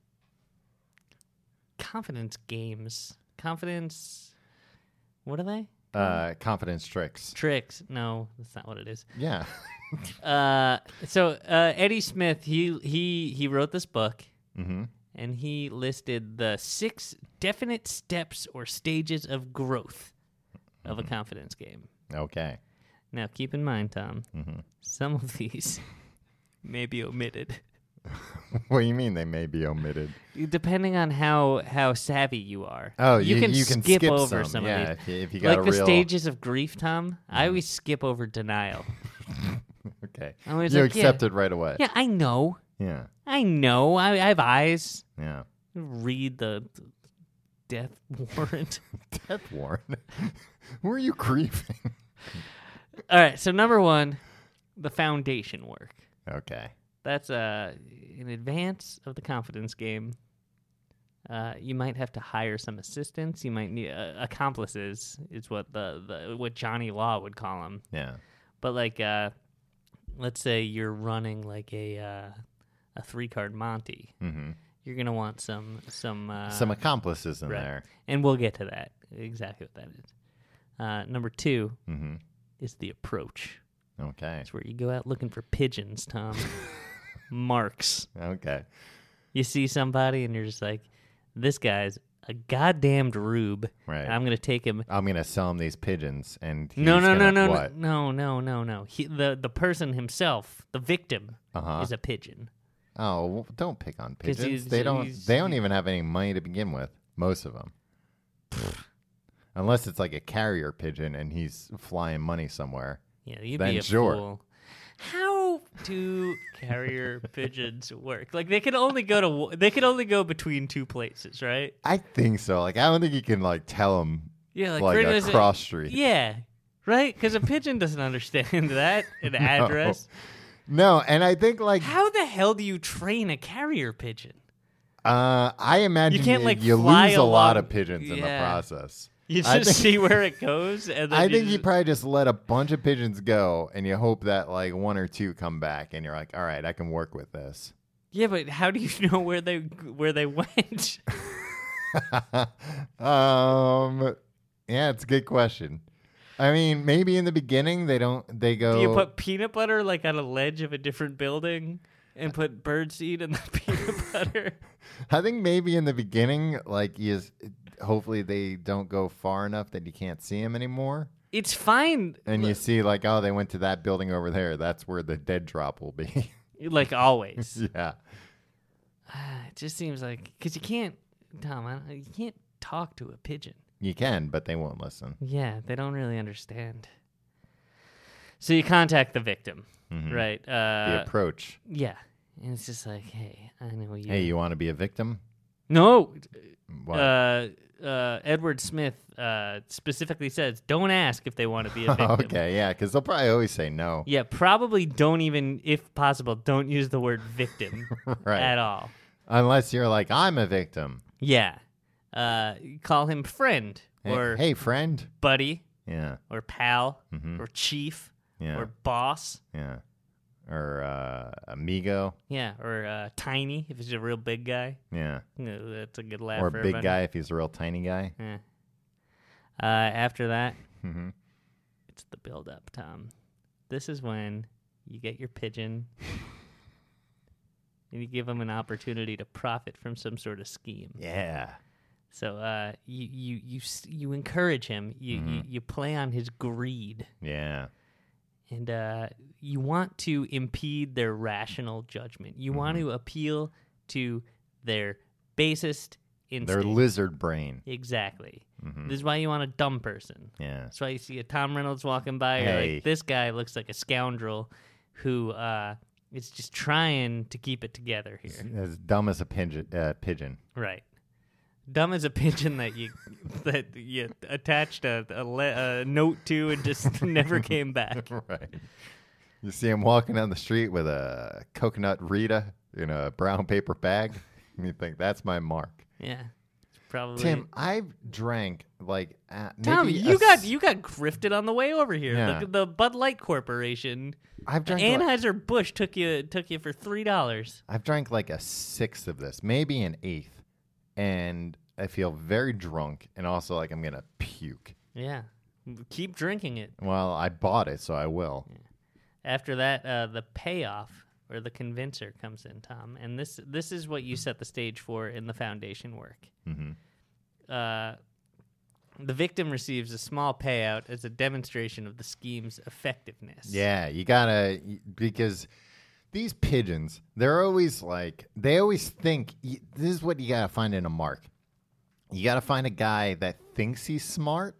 confidence games. Confidence. What are they? Uh, confidence tricks. Tricks. No, that's not what it is. Yeah. Uh, so uh, Eddie Smith, he he he wrote this book, Mm-hmm. and he listed the six definite steps or stages of growth of a confidence game. Okay. Now, keep in mind, Tom, Mm-hmm. some of these may be omitted, What do you mean they may be omitted? depending on how how savvy you are. Oh, you, you, can you can skip skip over some. some yeah, of these. if you, if you got Like a the real... stages of grief, Tom, I always skip over denial. Okay. I was You like, yeah. accept it right away. Yeah, I know. Yeah. I know. I, I have eyes. Yeah. Read the the death warrant. Death warrant. Who are you grieving? All right, so number one, the foundation work. Okay. That's uh, in advance of the confidence game. Uh, you might have to hire some assistants. You might need uh, accomplices. Is what the, the what Johnny Law would call them. Yeah. But like, uh, let's say you're running like a uh, a three card Monty. Mm-hmm. You're gonna want some some uh, Some accomplices in right. there. and we'll get to that exactly what that is. Uh, number two Mm-hmm. is the approach. Okay. It's where you go out looking for pigeons, Tom. Marks. Okay. You see somebody and you're just like, this guy's a goddamned rube. Right. And I'm going to take him. I'm gonna sell him these pigeons, and he's No, no, no, gonna, no, what? no, no, no, no. He, the, the person himself, the victim, Uh-huh. is a pigeon. Oh, well, don't pick on 'Cause pigeons. he's- They don't. he's- They don't even have any money to begin with. Most of them, unless it's like a carrier pigeon and he's flying money somewhere. Yeah, you'd Then be a sure. fool. How do carrier pigeons work? Like they can only go to w- they can only go between two places, right? I think so. Like I don't think you can like tell them Yeah, like, like, for a instance, cross street. Yeah, right. Because a pigeon doesn't understand that an address. No, and I think like How the hell do you train a carrier pigeon? uh, I imagine You can't, like, you fly lose a lot along- of pigeons in the Yeah. process. You I just think- see where it goes, and then I you think you just- probably just let a bunch of pigeons go, and you hope that like one or two come back, and you're like, all right, I can work with this. Yeah, but how do you know where they where they went? um, yeah, it's a good question. I mean, maybe in the beginning they don't. They go. Do you put peanut butter like on a ledge of a different building and put birdseed in the peanut butter? I think maybe in the beginning, like you, hopefully they don't go far enough that you can't see them anymore. It's fine. And you see, like, oh, they went to that building over there. That's where the dead drop will be. Like always. Yeah. It just seems like, because you can't, Tom, I don't- you can't talk to a pigeon. You can, but they won't listen. Yeah, they don't really understand. So you contact the victim, Mhm. right? The Uh, approach. yeah. And it's just like, hey, I know you. Hey, you want to be a victim? No. What? Uh, uh, Edward Smith uh, specifically says, don't ask if they want to be a victim. Okay, yeah, because they'll probably always say no. Yeah, probably don't even, if possible, don't use the word victim Right. at all. Unless you're like, I'm a victim. Yeah. Uh, call him friend Hey, or hey, friend. buddy Yeah, or pal Mhm. or chief yeah, or boss. yeah. Or uh, amigo. Yeah, or uh, tiny if he's a real big guy. Yeah. You know, that's a good laugh Or for big everybody. guy if he's a real tiny guy. Yeah. Uh, after that, Mm-hmm. it's the build up, Tom. This is when you get your pigeon and you give him an opportunity to profit from some sort of scheme. Yeah. So uh, you, you you s- you encourage him. You, you Mhm. you play on his greed, Yeah. and uh, you want to impede their rational judgment. You want Mm-hmm. to appeal to their basest instinct. Their lizard brain. Exactly. Mhm. This is why you want a dumb person. Yeah. That's why you see a Tom Reynolds walking by. You're Hey. like, this guy looks like a scoundrel who uh, is just trying to keep it together here. As dumb as a pigeon. Uh, pigeon. Right. Dumb as a pigeon that you that you attached a, a, le- a note to and just never came back. Right. You see him walking down the street with a coconut Rita in a brown paper bag, and you think, that's my mark. Yeah. Probably. Tim, I've drank like uh, Tom, maybe you a got s- you got grifted on the way over here. Yeah. The, the Bud Light Corporation, I've drank like, Anheuser Busch took you took you for three dollars. I've drank like a sixth of this, maybe an eighth, and I feel very drunk, and also like I'm gonna puke. Yeah, keep drinking it. Well, I bought it, so I will. After that, uh, the payoff or the convincer comes in, Tom, and this this is what you set the stage for in the foundation work. Mhm. Uh, the victim receives a small payout as a demonstration of the scheme's effectiveness. Yeah, you gotta because these pigeons, they're always like they always think y- this is what you gotta find in a mark. You gotta find a guy that thinks he's smart.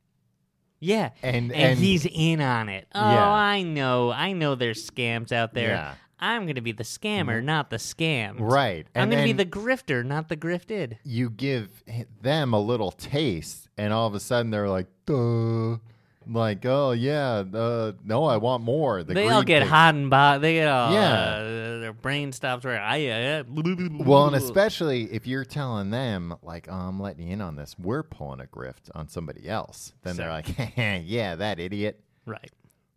Yeah, And- and, and- he's in on it. Oh, Yeah. I know. I know there's scams out there. Yeah. I'm going to be the scammer, not the scammed. Right. I'm And going to be then- the grifter, not the grifted. You give h- them a little taste, and all of a sudden they're like, duh. Like, oh, yeah, uh, no, I want more. The They all greed get thing. hot and bo- They get all, Yeah. uh, their brain stops where I, uh, Well, and especially if you're telling them, like, oh, I'm letting you in on this, we're pulling a grift on somebody else. Then they're So- like, yeah, that idiot. Right.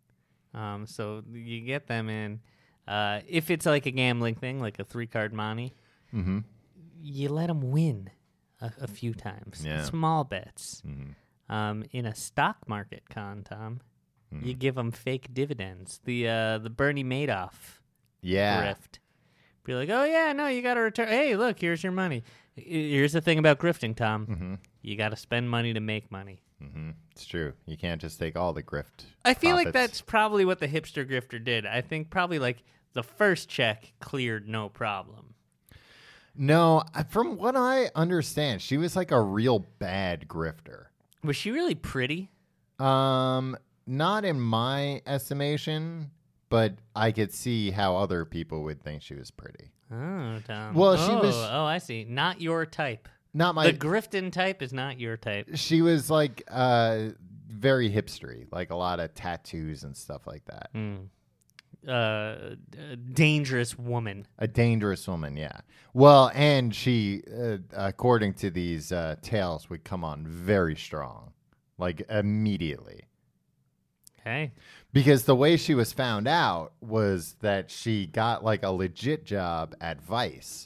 Um, so you get them in. Uh, if it's like a gambling thing, like a three card money, Mm-hmm. you let them win a, a few times. Yeah. Small bets. Mhm. Um, in a stock market con, Tom, Mm-hmm. you give them fake dividends. The uh, the Bernie Madoff Yeah. grift. Be like, oh yeah, no, you got to return. Hey, look, here's your money. I- Here's the thing about grifting, Tom. Mm-hmm. You got to spend money to make money. Mm-hmm. It's true. You can't just take all the grift. I feel like profits. that's probably what the hipster grifter did. I think probably like the first check cleared no problem. No, I- from what I understand, she was like a real bad grifter. Was she really pretty? Um, not in my estimation, but I could see how other people would think she was pretty. Oh, Tom. Well, she oh, was- Oh, I see. Not your type. Not my. the grifting type is not your type. she was like uh very hipstery, like a lot of tattoos and stuff like that. Mm. Uh, a dangerous woman. A dangerous woman, yeah. Well, and she, uh, according to these uh, tales, would come on very strong, like immediately. Okay. Because the way she was found out was that she got like a legit job at Vice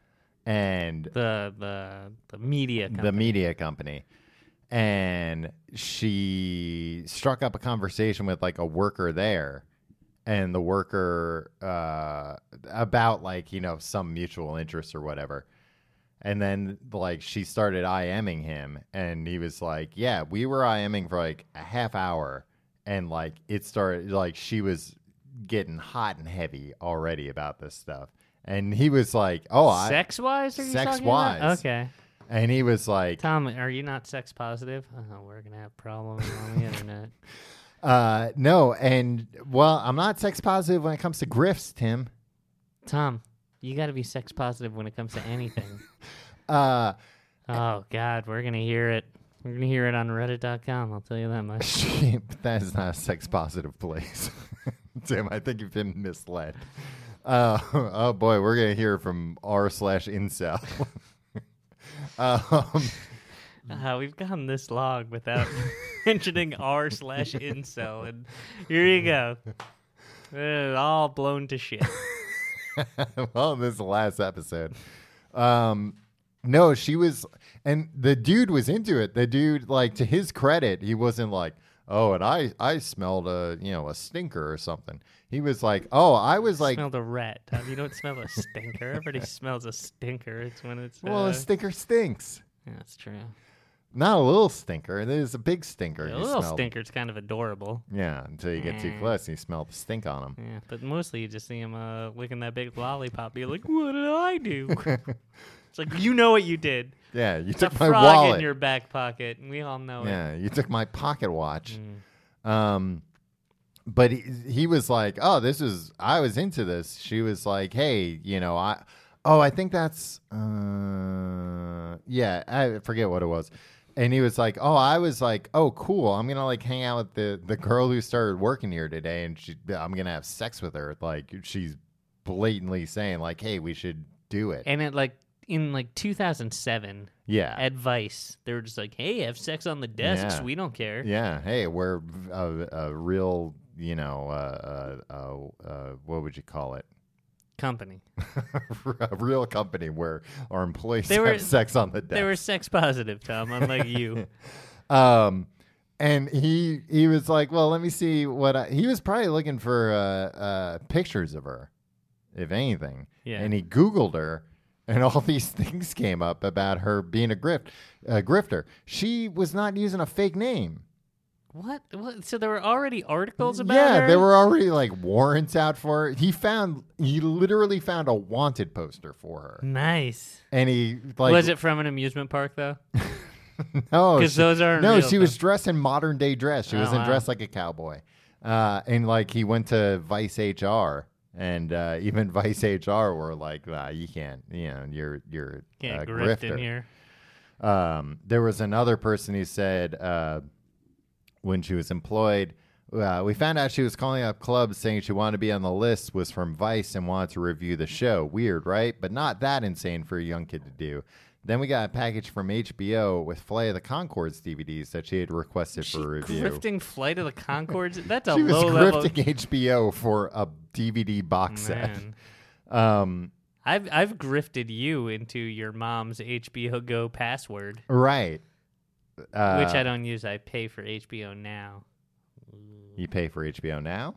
and The the the media company. the media company. And she struck up a conversation with like a worker there. And the worker uh, about like, you know, some mutual interest or whatever. And then, like, she started IMing him, and he was like, yeah, we were IMing for, like, a half hour, and, like, it started, like, she was getting hot and heavy already about this stuff. And he was like, oh, I... Sex-wise, are you talking Sex-wise. about? Okay. And he was like... Tom, are you not sex positive? Oh, we're going to have problems on the internet. Uh, no, and, well, I'm not sex positive when it comes to grifts, Tim. Tom, you got to be sex positive when it comes to anything. Uh, oh, God, we're going to hear it. We're going to hear it on reddit dot com, I'll tell you that much. that is not a sex positive place. Tim, I think you've been misled. Uh, oh, boy, we're going to hear from r slash incel. um, Uh, we've gone this long without mentioning r slash incel, and here you go. It's all blown to shit. Well, this is the last episode. Um, no, she was, and the dude was into it. The dude, like, to his credit, he wasn't like, oh, and I, I smelled a, you know, a stinker or something. He was like, oh, I was like, smelled a rat. Tom, you don't smell a stinker. Everybody smells a stinker. It's when it's. well, uh, a stinker stinks. Yeah, that's true. Not a little stinker. There's a big stinker. A you little smelled. stinker's kind of adorable. Yeah, until you get too Mm. close and you smell the stink on him. Yeah, but mostly you just see him uh, licking that big lollipop. You're like, what did I do? It's like, you know what you did. Yeah, you It's took a my frog wallet. in your back pocket, and we all know it. Yeah, you took my pocket watch. Mm. Um, but he, he was like, oh, this is, I was into this. She was like, hey, you know, I, oh, I think that's, uh, yeah, I forget what it was. And he was like, oh, I was like, oh, cool. I'm going to like hang out with the, the girl who started working here today. And she, I'm going to have sex with her. Like, she's blatantly saying like, hey, we should do it. And it like in like two thousand seven, Yeah. at Vice, they were just like, hey, have sex on the desks. Yeah. We don't care. Yeah. Hey, we're a, a real, you know, uh, uh, uh, uh, what would you call it? Company. A real company where our employees They have were- sex on the desk. They were sex positive, Tom, unlike you. Um, and he he was like, well, let me see what I, he was probably looking for uh, uh, pictures of her, if anything. Yeah. And he Googled her, and all these things came up about her being a grift, a grifter. She was not using a fake name. What? What? So there were already articles about yeah, her? there were already like warrants out for her. He found, he literally found a wanted poster for her, Nice. and he like Was it from an amusement park, though? no, 'Cause she- those aren't no, real, she was though. dressed in modern day dress. She Oh, wasn't wow. dressed like a cowboy, uh, and like he went to Vice H R. And uh, even Vice H R were like, nah, you can't, you know, you're you're Can't a grift grifter. in here. Um, there was another person who said uh, when she was employed, uh, we found out she was calling up clubs saying she wanted to be on the list, was from Vice and wanted to review the show. Weird, right? But not that insane for a young kid to do. Then we got a package from H B O with Flight of the Conchords D V Ds that she had requested She for review. grifting Flight of the Conchords? That's a She was low level. grifting H B O for a D V D box Man. set. Um, I've I've grifted you into your mom's H B O Go password, right. Uh, which I don't use. I pay for H B O Now. You pay for H B O now?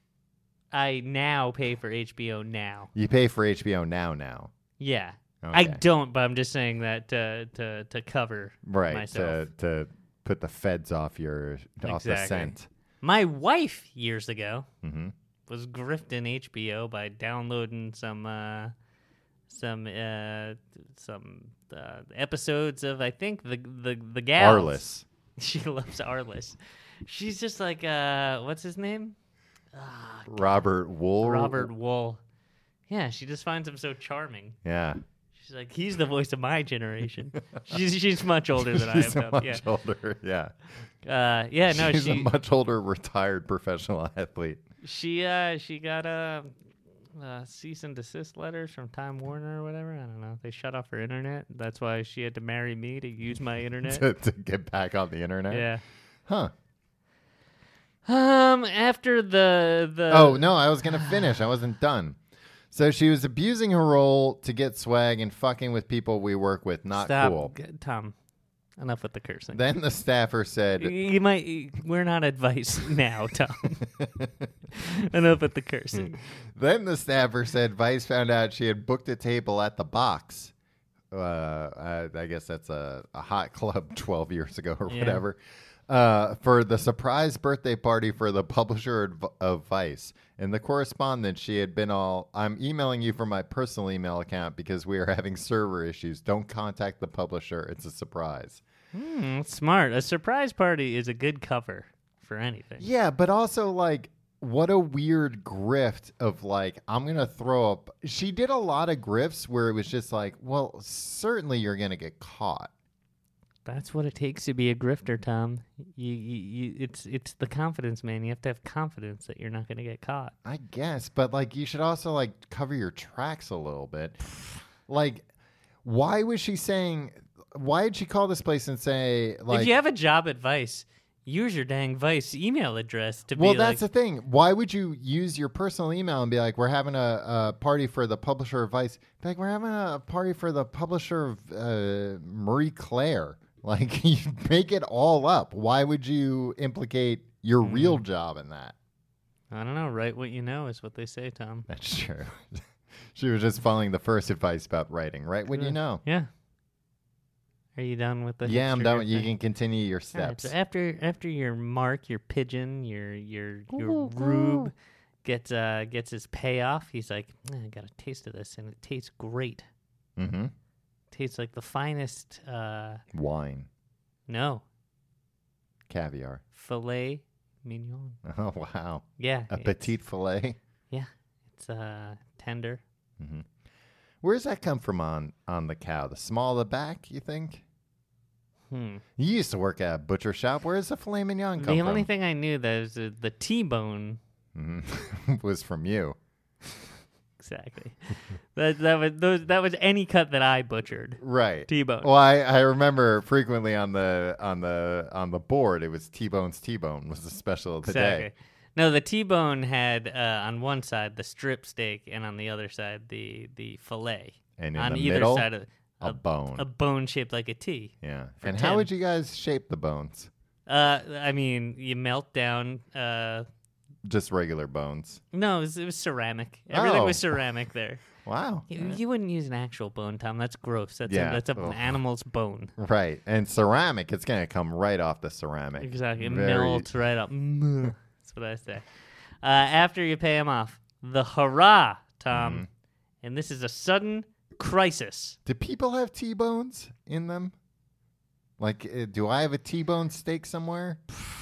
I now pay for H B O Now. You pay for H B O now now. Yeah. I Okay. don't, but I'm just saying that to to, to cover Right, myself. to to put the feds off your off the Exactly. scent. My wife years ago hmm was grifting H B O by downloading some uh, some uh, some uh, episodes of I think the the the gals. Arliss. She loves Arliss. She's just like uh, what's his name? Ah, Robert Wool. Robert Wool. Yeah, she just finds him so charming. Yeah. She's like, he's the voice of my generation. she's she's much older than She's I a am. much Yeah. older. Yeah. Uh, yeah, no, She's she a much older retired professional athlete. she uh she got a, uh cease and desist letters from Time Warner or whatever. I don't know. They shut off her internet. That's why she had to marry me to use my internet. to, to get back on the internet. Yeah. Huh. Um. After the the Oh no, I was gonna finish. I wasn't done. So she was abusing her role to get swag and fucking with people we work with. Not stop, cool. G- Tom. Enough with the cursing. Then the staffer said, you might. We're not advice now, Tom. Enough with the cursing. Then the staffer said Vice found out she had booked a table at the box uh, uh, I guess that's a, a hot club twelve years ago or Yeah. whatever, uh, for the surprise birthday party for the publisher of, of Vice. In the correspondence, she had been all, I'm emailing you from my personal email account because we are having server issues. Don't contact the publisher. It's a surprise. Hmm, smart. A surprise party is a good cover for anything. Yeah, but also, like, what a weird grift of, like, I'm going to throw up. She did a lot of grifts where it was just like, well, certainly you're going to get caught. That's what it takes to be a grifter, Tom. You, you, you, it's it's the confidence, man. You have to have confidence that you're not going to get caught. I guess, but, like, you should also, like, cover your tracks a little bit. Like, why was she saying, why did she call this place and say, like, if you have a job at Vice, use your dang Vice email address to well, be that's like, the thing. Why would you use your personal email and be like, we're having a, a party for the publisher of Vice? Be like, we're having a party for the publisher of uh, Marie Claire. Like, you make it all up. Why would you implicate your Mm. real job in that? I don't know. Write what you know is what they say, Tom. That's true. She was just following the first advice about writing, right? What do you know? Yeah. Are you done with the? Yeah, I'm hipster done. with- You thing? can continue your All right, steps. so after after your mark, your pigeon, your your your rube gets uh gets his payoff, he's like, "Eh, I got a taste of this, and it tastes great. Mm-hmm. Tastes like the finest. Uh, Wine, no, caviar. filet mignon. Oh, wow. Yeah, A it's- petite filet. Yeah, it's uh tender. Mm-hmm. Where does that come from on, on the cow? The small of the back, you think? Hmm. You used to work at a butcher shop. Where does the filet mignon come The from? only thing I knew that is uh, the T-bone. Mhm. was from you. Exactly. that that was those. That was any cut that I butchered. Right. T-bone. Well, I, I remember frequently on the on the on the board it was T-Bone's T-Bone was the special of the Exactly. day. No, the T-bone had uh, on one side the strip steak, and on the other side the the fillet. And in on the either middle, side of a, bone. a bone shaped like a T. yeah. for And ten. how would you guys shape the bones? Uh, I mean, you melt down. Uh, Just regular bones. no, it was, it was ceramic. Everything Oh. was ceramic there. Wow. You, you wouldn't use an actual bone, Tom. That's gross. That's Yeah. a, that's a, Ugh. an animal's bone. Right. And ceramic, it's going to come right off the ceramic. Exactly. It Very- melts right up. Mm. That's what I say. Uh, after you pay him off, the hurrah, Tom. Mm-hmm. And this is a sudden crisis. Do people have T-bones in them? Like, uh, do I have a T-bone steak somewhere?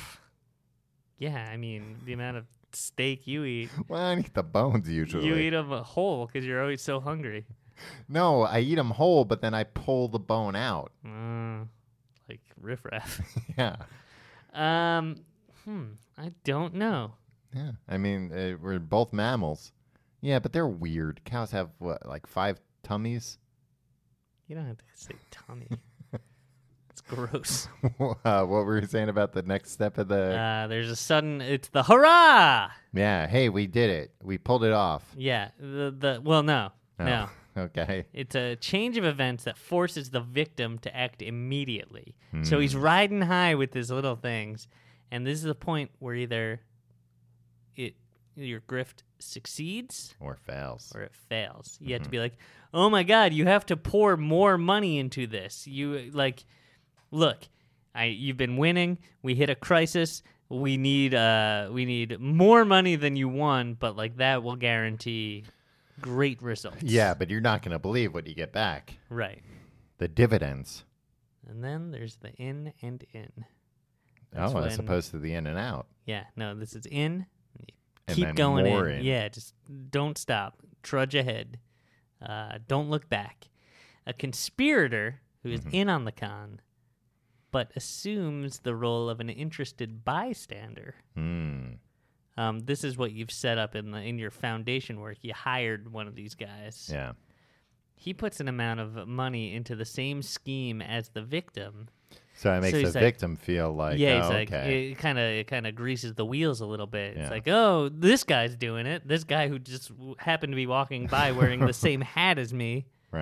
Yeah, I mean, the amount of steak you eat, Well, I eat the bones usually. you eat them whole because you're always so hungry. No, I eat them whole, but then I pull the bone out. Uh, like riffraff. Yeah. um, hmm, I don't know. Yeah. I mean, uh, we're both mammals. Yeah, but they're weird. Cows have, what, like five tummies? You don't have to say tummy. It's gross. uh, what were you saying about the next step of the... Uh, there's a sudden. It's the hurrah. yeah, hey, we did it. We pulled it off. Yeah. The the well, no, Oh, no. Okay. It's a change of events that forces the victim to act immediately. So he's riding high with his little things, and this is the point where either it your grift succeeds Or fails. or it fails. You have to be like, "Oh my God, you have to pour more money into this." You like, look, I you've been winning. We hit a crisis. We need uh we need more money than you won, but like that will guarantee great results. Yeah, but you're not going to believe what you get back. Right. The dividends. And then there's the in and in. Oh, That's as when- opposed to the in and out. Yeah, no, this is in. You And keep then going more in. in. Yeah, just don't stop. Trudge ahead. Uh, don't look back. A conspirator who is Mm-hmm. in on the con, but assumes the role of an interested bystander. Hmm. Um, this is what you've set up in the in your foundation work. You hired one of these guys. Yeah. He puts an amount of money into the same scheme as the victim. So it makes he's the like- victim feel like, yeah, oh, he's like okay. it kind of it kind of greases the wheels a little bit. Yeah. It's like, oh, this guy's doing it. This guy who just w- happened to be walking by wearing the same hat as me Right.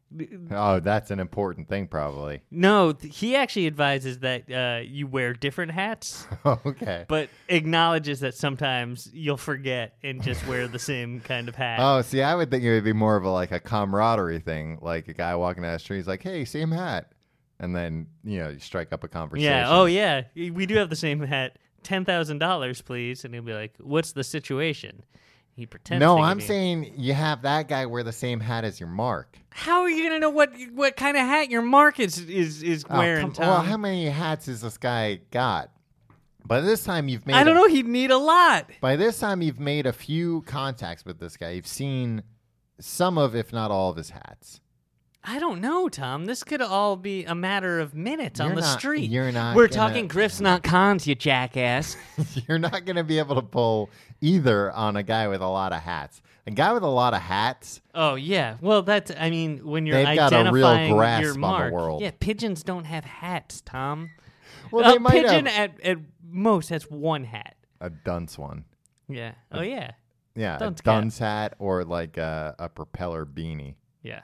Oh, that's an important thing, probably. No, th- he actually advises that uh, you wear different hats, Okay. but acknowledges that sometimes you'll forget and just wear the same kind of hat. Oh, see, I would think it would be more of a like a camaraderie thing, like a guy walking down the street, he's like, "Hey, same hat," and then you know you strike up a conversation. yeah. Oh, yeah. We do have the same hat. Ten thousand dollars, please. And he'll be like, "What's the situation?" He pretends. No, to I'm give you- saying you have that guy wear the same hat as your mark. How are you gonna know what what kind of hat your mark is is, is Oh, wearing, come- Tom? Well, how many hats has this guy got? By this time, you've made. I don't a- know. He'd need a lot. By this time, you've made a few contacts with this guy. You've seen some of, if not all, of his hats. I don't know, Tom. This could all be a matter of minutes on You're the not- street. you're not We're gonna- talking grifts, not cons, you jackass. You're not going to be able to pull either on a guy with a lot of hats. A guy with a lot of hats. Oh yeah. Well, that's. I mean, when you're They've got a real identifying grasp your on the mark. world. Yeah, pigeons don't have hats, Tom. Well, a they might pigeon have at at most has one hat. a dunce one. Yeah. Oh yeah. Yeah, Dunce a cap. dunce hat or like a, a propeller beanie. Yeah.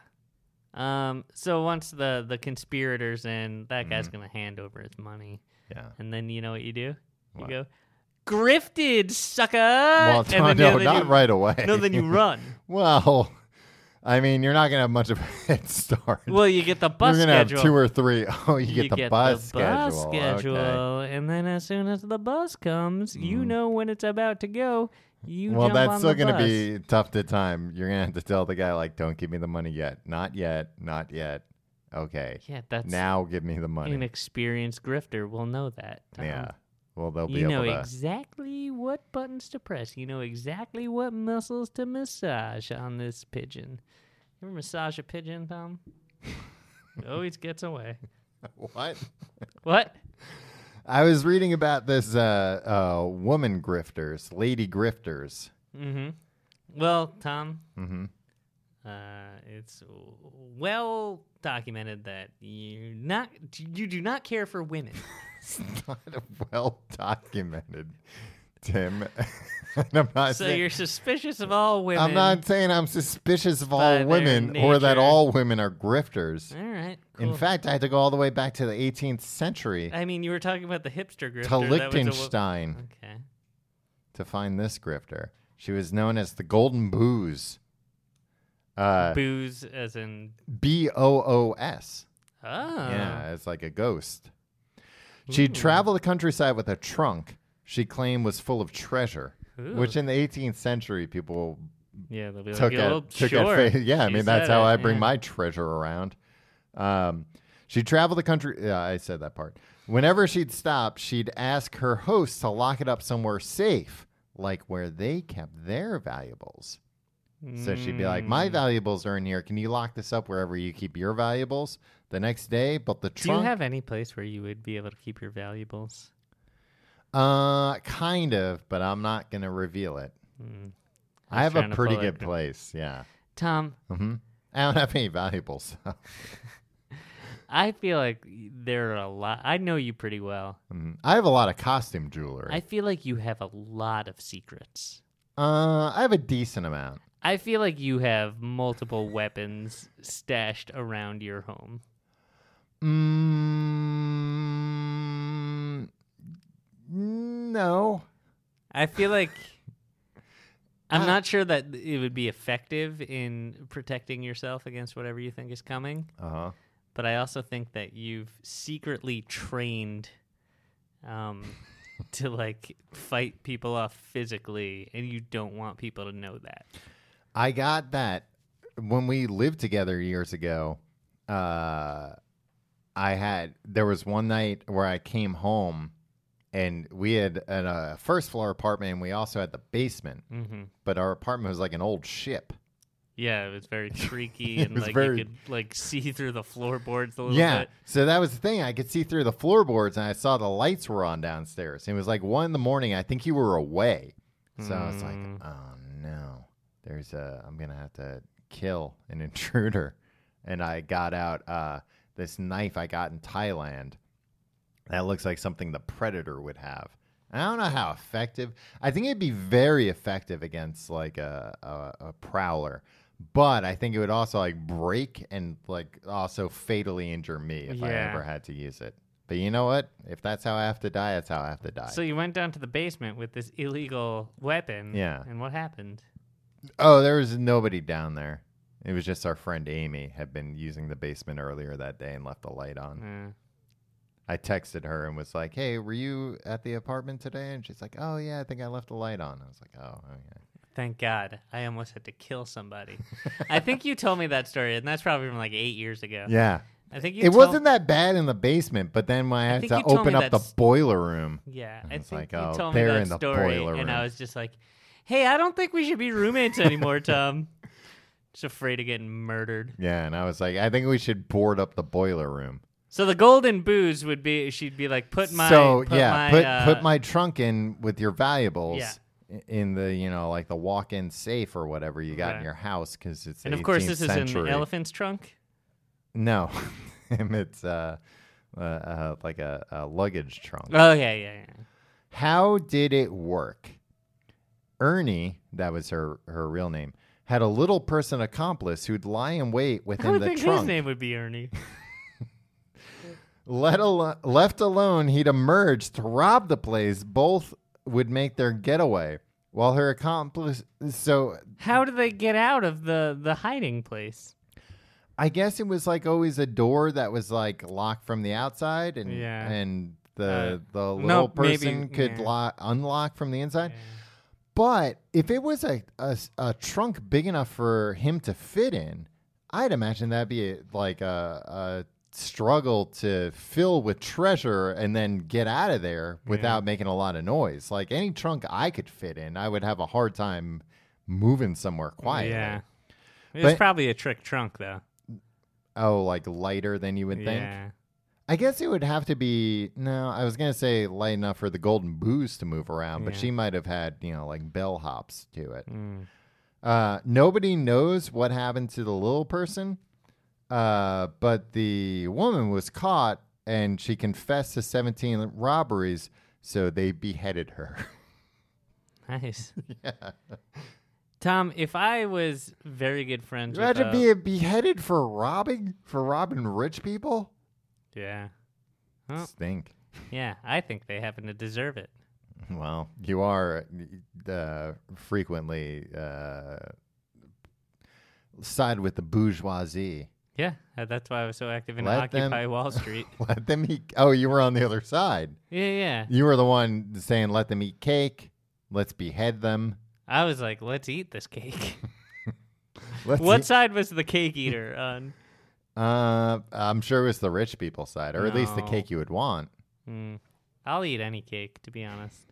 Um. So once the the conspirators in, that guy's Mm-hmm. gonna hand over his money, Yeah. and then you know what you do? What? You go, grifted, sucker. Well, and no, then, no, then not you, right away. No, then you run. Well, I mean, you're not going to have much of a head start. Well, you get the bus you're gonna schedule. have two or three. Oh, you, You get the bus the bus schedule. schedule, Okay. and then as soon as the bus comes, you know when it's about to go. You Well, jump that's on still the going to bus. be tough to time. You're going to have to tell the guy, like, don't give me the money yet. Not yet. Not yet. Okay. Yeah, that's Now give me the money. an experienced grifter will know that. Tom. Yeah. Well, they'll be You know able to. exactly what buttons to press. You know exactly what muscles to massage on this pigeon. You ever massage a pigeon, Tom? It always gets away. What? What? I was reading about this uh, uh, woman grifters, lady grifters. Mm-hmm. Well, Tom, Mm-hmm. uh, it's well documented that you not you do not care for women. It's not well documented, Tim. And I'm not So saying, you're suspicious of all women. I'm not saying I'm suspicious of by all their women or that nature. all women are grifters. All right. In cool. fact, I had to go all the way back to the eighteenth century I mean, you were talking about the hipster grifter. to that was a wo- Liechtenstein Okay. to find this grifter. She was known as the Golden Booze. Uh, Booze, as in. B O O S. Oh. Yeah, it's like a ghost. She'd travel the countryside with a trunk she claimed was full of treasure, Ooh. which in the eighteenth century people Yeah, they'll be like, took "Oh, at, took sure." at face. Yeah, I She mean, that's said how it, I bring yeah. my treasure around. Um, she traveled the country. Yeah, I said that part. Whenever she'd stop, she'd ask her host to lock it up somewhere safe, like where they kept their valuables. So she'd be like, Mm. my valuables are in here. Can you lock this up wherever you keep your valuables? The next day, but the Do you trunk... have any place where you would be able to keep your valuables? Uh, kind of, but I'm not going to reveal it. Mm. I was have a trying to pretty pull good it. place, yeah. Tom, hmm I don't have any valuables. So. I feel like there are a lot. I know you pretty well. Mhm. I have a lot of costume jewelry. I feel like you have a lot of secrets. Uh, I have a decent amount. I feel like you have multiple weapons stashed around your home. Mm, no. I feel like I'm Uh, not sure that it would be effective in protecting yourself against whatever you think is coming, Uh huh. but I also think that you've secretly trained um, to like fight people off physically, and you don't want people to know that. I got that when we lived together years ago. Uh, I had there was one night where I came home, and we had a uh, first floor apartment, and we also had the basement. Mm-hmm. But our apartment was like an old ship. Yeah, it was very creaky, It and was like very- you could like see through the floorboards a little Yeah. bit. So that was the thing. I could see through the floorboards, and I saw the lights were on downstairs. It was like one in the morning. I think you were away. So I was like, Mm. oh no, there's a. I'm gonna have to kill an intruder. And I got out uh, this knife I got in Thailand. That looks like something the Predator would have. I don't know how effective. I think it'd be very effective against like a, a, a prowler. But I think it would also like break and like also fatally injure me if I Yeah. ever had to use it. But you know what? If that's how I have to die, that's how I have to die. So you went down to the basement with this illegal weapon. Yeah. And what happened? Oh, there was nobody down there. It was just our friend Amy had been using the basement earlier that day and left the light on. Uh, I texted her and was like, "Hey, were you at the apartment today?" And she's like, "Oh yeah, I think I left the light on." I was like, "Oh, okay." thank God. I almost had to kill somebody. I think you told me that story, and that's probably from like eight years ago. Yeah. I think you It told- wasn't that bad in the basement, but then when I I had think to you told open me up the that's- boiler room. Yeah, I I was think like, you oh, told me they're that in the story, boiler and I room. was just like, "Hey, I don't think we should be roommates anymore, Tom." Just afraid of getting murdered. Yeah, and I was like, I think we should board up the boiler room. So the golden booze would be, she'd be like, put my, so put yeah, my, put uh, put my trunk in with your valuables Yeah. i- in the you know like the walk-in safe or whatever you got in Okay. your house because it's and the of course eighteenth this is century. an elephant's trunk. No, it's uh, uh, uh like a, a luggage trunk. Oh yeah, yeah, yeah. How did it work? Ernie, that was her her real name, had a little person accomplice who'd lie in wait I within would the think trunk. his name would be Ernie. Let alo- left alone, he'd emerge to rob the place. Both would make their getaway, while her accomplice. So How did they get out of the the hiding place? I guess it was like always a door that was like locked from the outside, and Yeah. and the Uh, the no, little person maybe- could yeah. lock, unlock from the inside. Yeah. But if it was a, a a trunk big enough for him to fit in, I'd imagine that'd be a, like a, a struggle to fill with treasure and then get out of there without making a lot of noise. Like any trunk I could fit in, I would have a hard time moving somewhere quietly. Yeah. It was But- probably a trick trunk though. Oh, like lighter than you would think? Yeah. I guess it would have to be, no, I was going to say light enough for the golden booze to move around, but Yeah. she might have had, you know, like bellhops to it. Mm. Uh, nobody knows what happened to the little person, uh, but the woman was caught and she confessed to seventeen robberies, so they beheaded her. Nice. Tom, if I was very good friends with Imagine a- being beheaded for robbing, for robbing rich people. Yeah. Well, Stink. yeah, I think they happen to deserve it. Well, you are uh, frequently uh, side with the bourgeoisie. Yeah, uh, that's why I was so active in Let them- Occupy Wall Street. Let them eat. Oh, you were on the other side. Yeah, yeah. You were the one saying, "Let them eat cake. Let's behead them." I was like, let's eat this cake. Let's What eat- side was the cake eater on? Uh, I'm sure it was the rich people side, or at least the No. cake you would want. Hmm. I'll eat any cake, to be honest.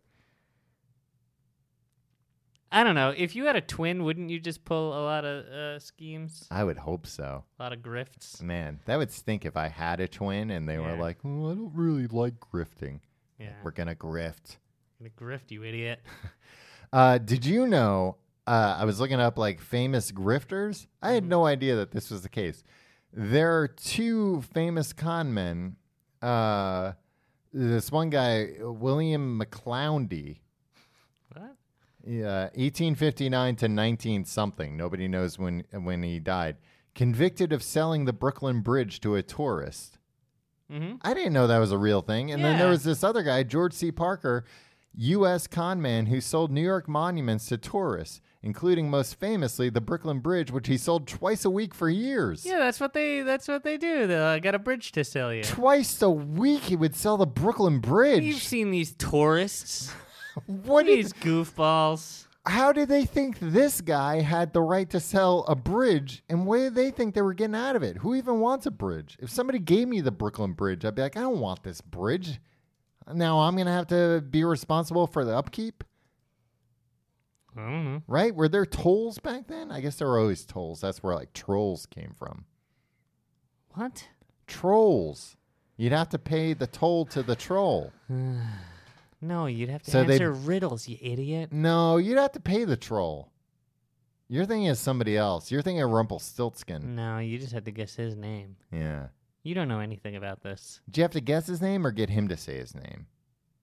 I don't know. If you had a twin, wouldn't you just pull a lot of uh, schemes, I would hope so. a lot of grifts? Man, that would stink if I had a twin and they were Yeah. like, "Oh, I don't really like grifting." Yeah. We're gonna grift. Gonna grift, you idiot. Uh, did you know? Uh, I was looking up like famous grifters. I had no idea that this was the case. There are two famous con men. Uh, this one guy, William McCloundy, What? yeah, eighteen fifty-nine to nineteen something. Nobody knows when when he died. Convicted of selling the Brooklyn Bridge to a tourist. Mm-hmm. I didn't know that was a real thing. And then there Yeah. was this other guy, George C. Parker, U S con man who sold New York monuments to tourists, including most famously the Brooklyn Bridge, which he sold twice a week for years. Yeah, that's what they. That's what they do. They uh, got a bridge to sell you. Twice a week he would sell the Brooklyn Bridge. You've seen these tourists. What did, These goofballs. how did they think this guy had the right to sell a bridge, and what did they think they were getting out of it? Who even wants a bridge? If somebody gave me the Brooklyn Bridge, I'd be like, I don't want this bridge. Now I'm going to have to be responsible for the upkeep, I don't know. right? Were there tolls back then? I guess there were always tolls. That's where like trolls came from. What? Trolls. You'd have to pay the toll to the troll. No, you'd have to So they- answer riddles, you idiot. No, you'd have to pay the troll. You're thinking of somebody else. You're thinking of Rumpelstiltskin. No, you just had to guess his name. Yeah. You don't know anything about this. Did you have to guess his name or get him to say his name?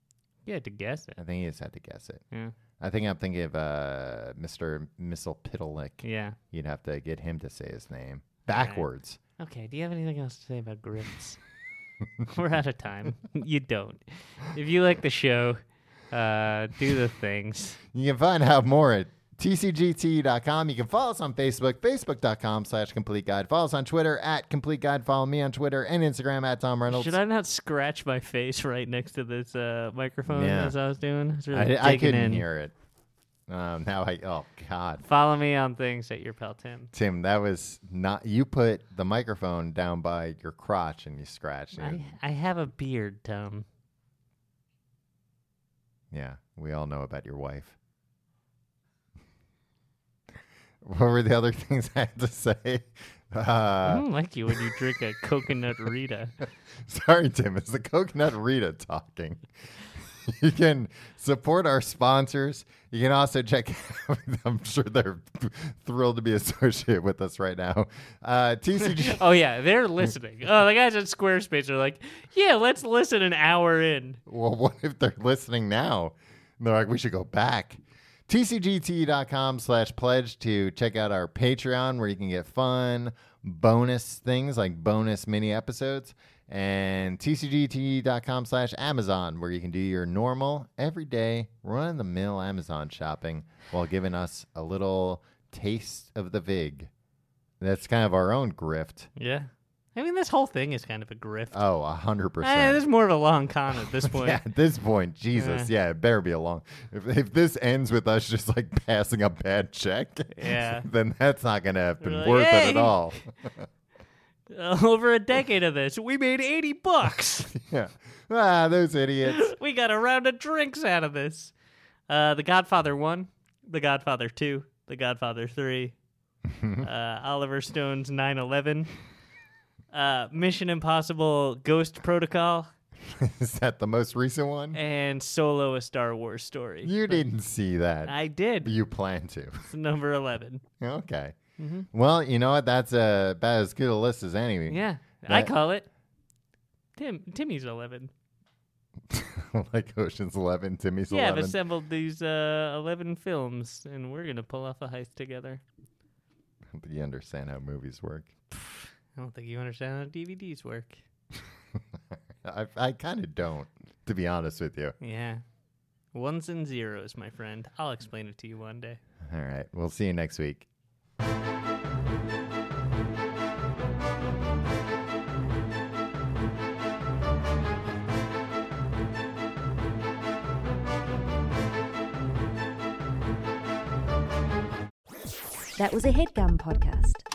You had to guess it. I think you just had to guess it. Yeah. I think I'm thinking of uh, Mister Mistlepitalik. Yeah. You'd have to get him to say his name backwards. Okay, do you have anything else to say about grifts? We're out of time. You don't. If you like the show, uh, do the things. You can find out more at T C G T dot com. You can follow us on Facebook, facebook.com slash complete guide. Follow us on Twitter at complete guide. Follow me on Twitter and Instagram at Tom Reynolds. Should I not scratch my face right next to this uh, microphone Yeah. as I was doing? I, was really I, I digging couldn't in. hear it. Um, now I, oh God. Follow me on things at your pal Tim. Tim, that was not, you put the microphone down by your crotch and you scratched it. I, I have a beard, Tom. Yeah, we all know about your wife. What were the other things I had to say? I Uh, don't like you when you drink a coconut Rita. sorry, Tim. It's the Coconut Rita talking. You can support our sponsors. You can also check out, I'm sure they're thrilled to be associated with us right now. Uh, T C G. Oh, yeah, they're listening. Oh, the guys at Squarespace are like, yeah, let's listen an hour in. Well, what if they're listening now? They're like, we should go back. T C G T dot com slash pledge to check out our Patreon where you can get fun bonus things like bonus mini episodes. And T C G T dot com slash Amazon where you can do your normal, everyday, run-of-the-mill Amazon shopping while giving us a little taste of the vig. That's kind of our own grift. Yeah. I mean, this whole thing is kind of a grift. Oh, a hundred Eh, percent. this is more of a long con at this point. Yeah, at this point, Jesus, yeah, it better be a long. If, if this ends with us just like passing a bad check, Yeah. then that's not going to have been We're like, worth it "Hey." at all. Uh, over a decade of this, we made eighty bucks. Yeah, ah, those idiots. We got a round of drinks out of this. Uh, The Godfather one, The Godfather two, The Godfather three, uh, Oliver Stone's nine eleven, uh, Mission Impossible Ghost Protocol, Is that the most recent one? and Solo: A Star Wars Story. You didn't see that. I did. You plan to. It's number eleven. Okay. Mm-hmm. Well, you know what? That's uh, about as good a list as any. Yeah, I That- call it Tim. Timmy's eleven. Like Ocean's Eleven, Timmy's Yeah, I've Eleven. assembled these uh, eleven films, and we're gonna pull off a heist together. I don't think you understand how movies work. I don't think you understand how D V Ds work. I, I kind of don't, to be honest with you. Yeah. Ones and zeros, my friend. I'll explain it to you one day. All right. We'll see you next week. That was a HeadGum podcast.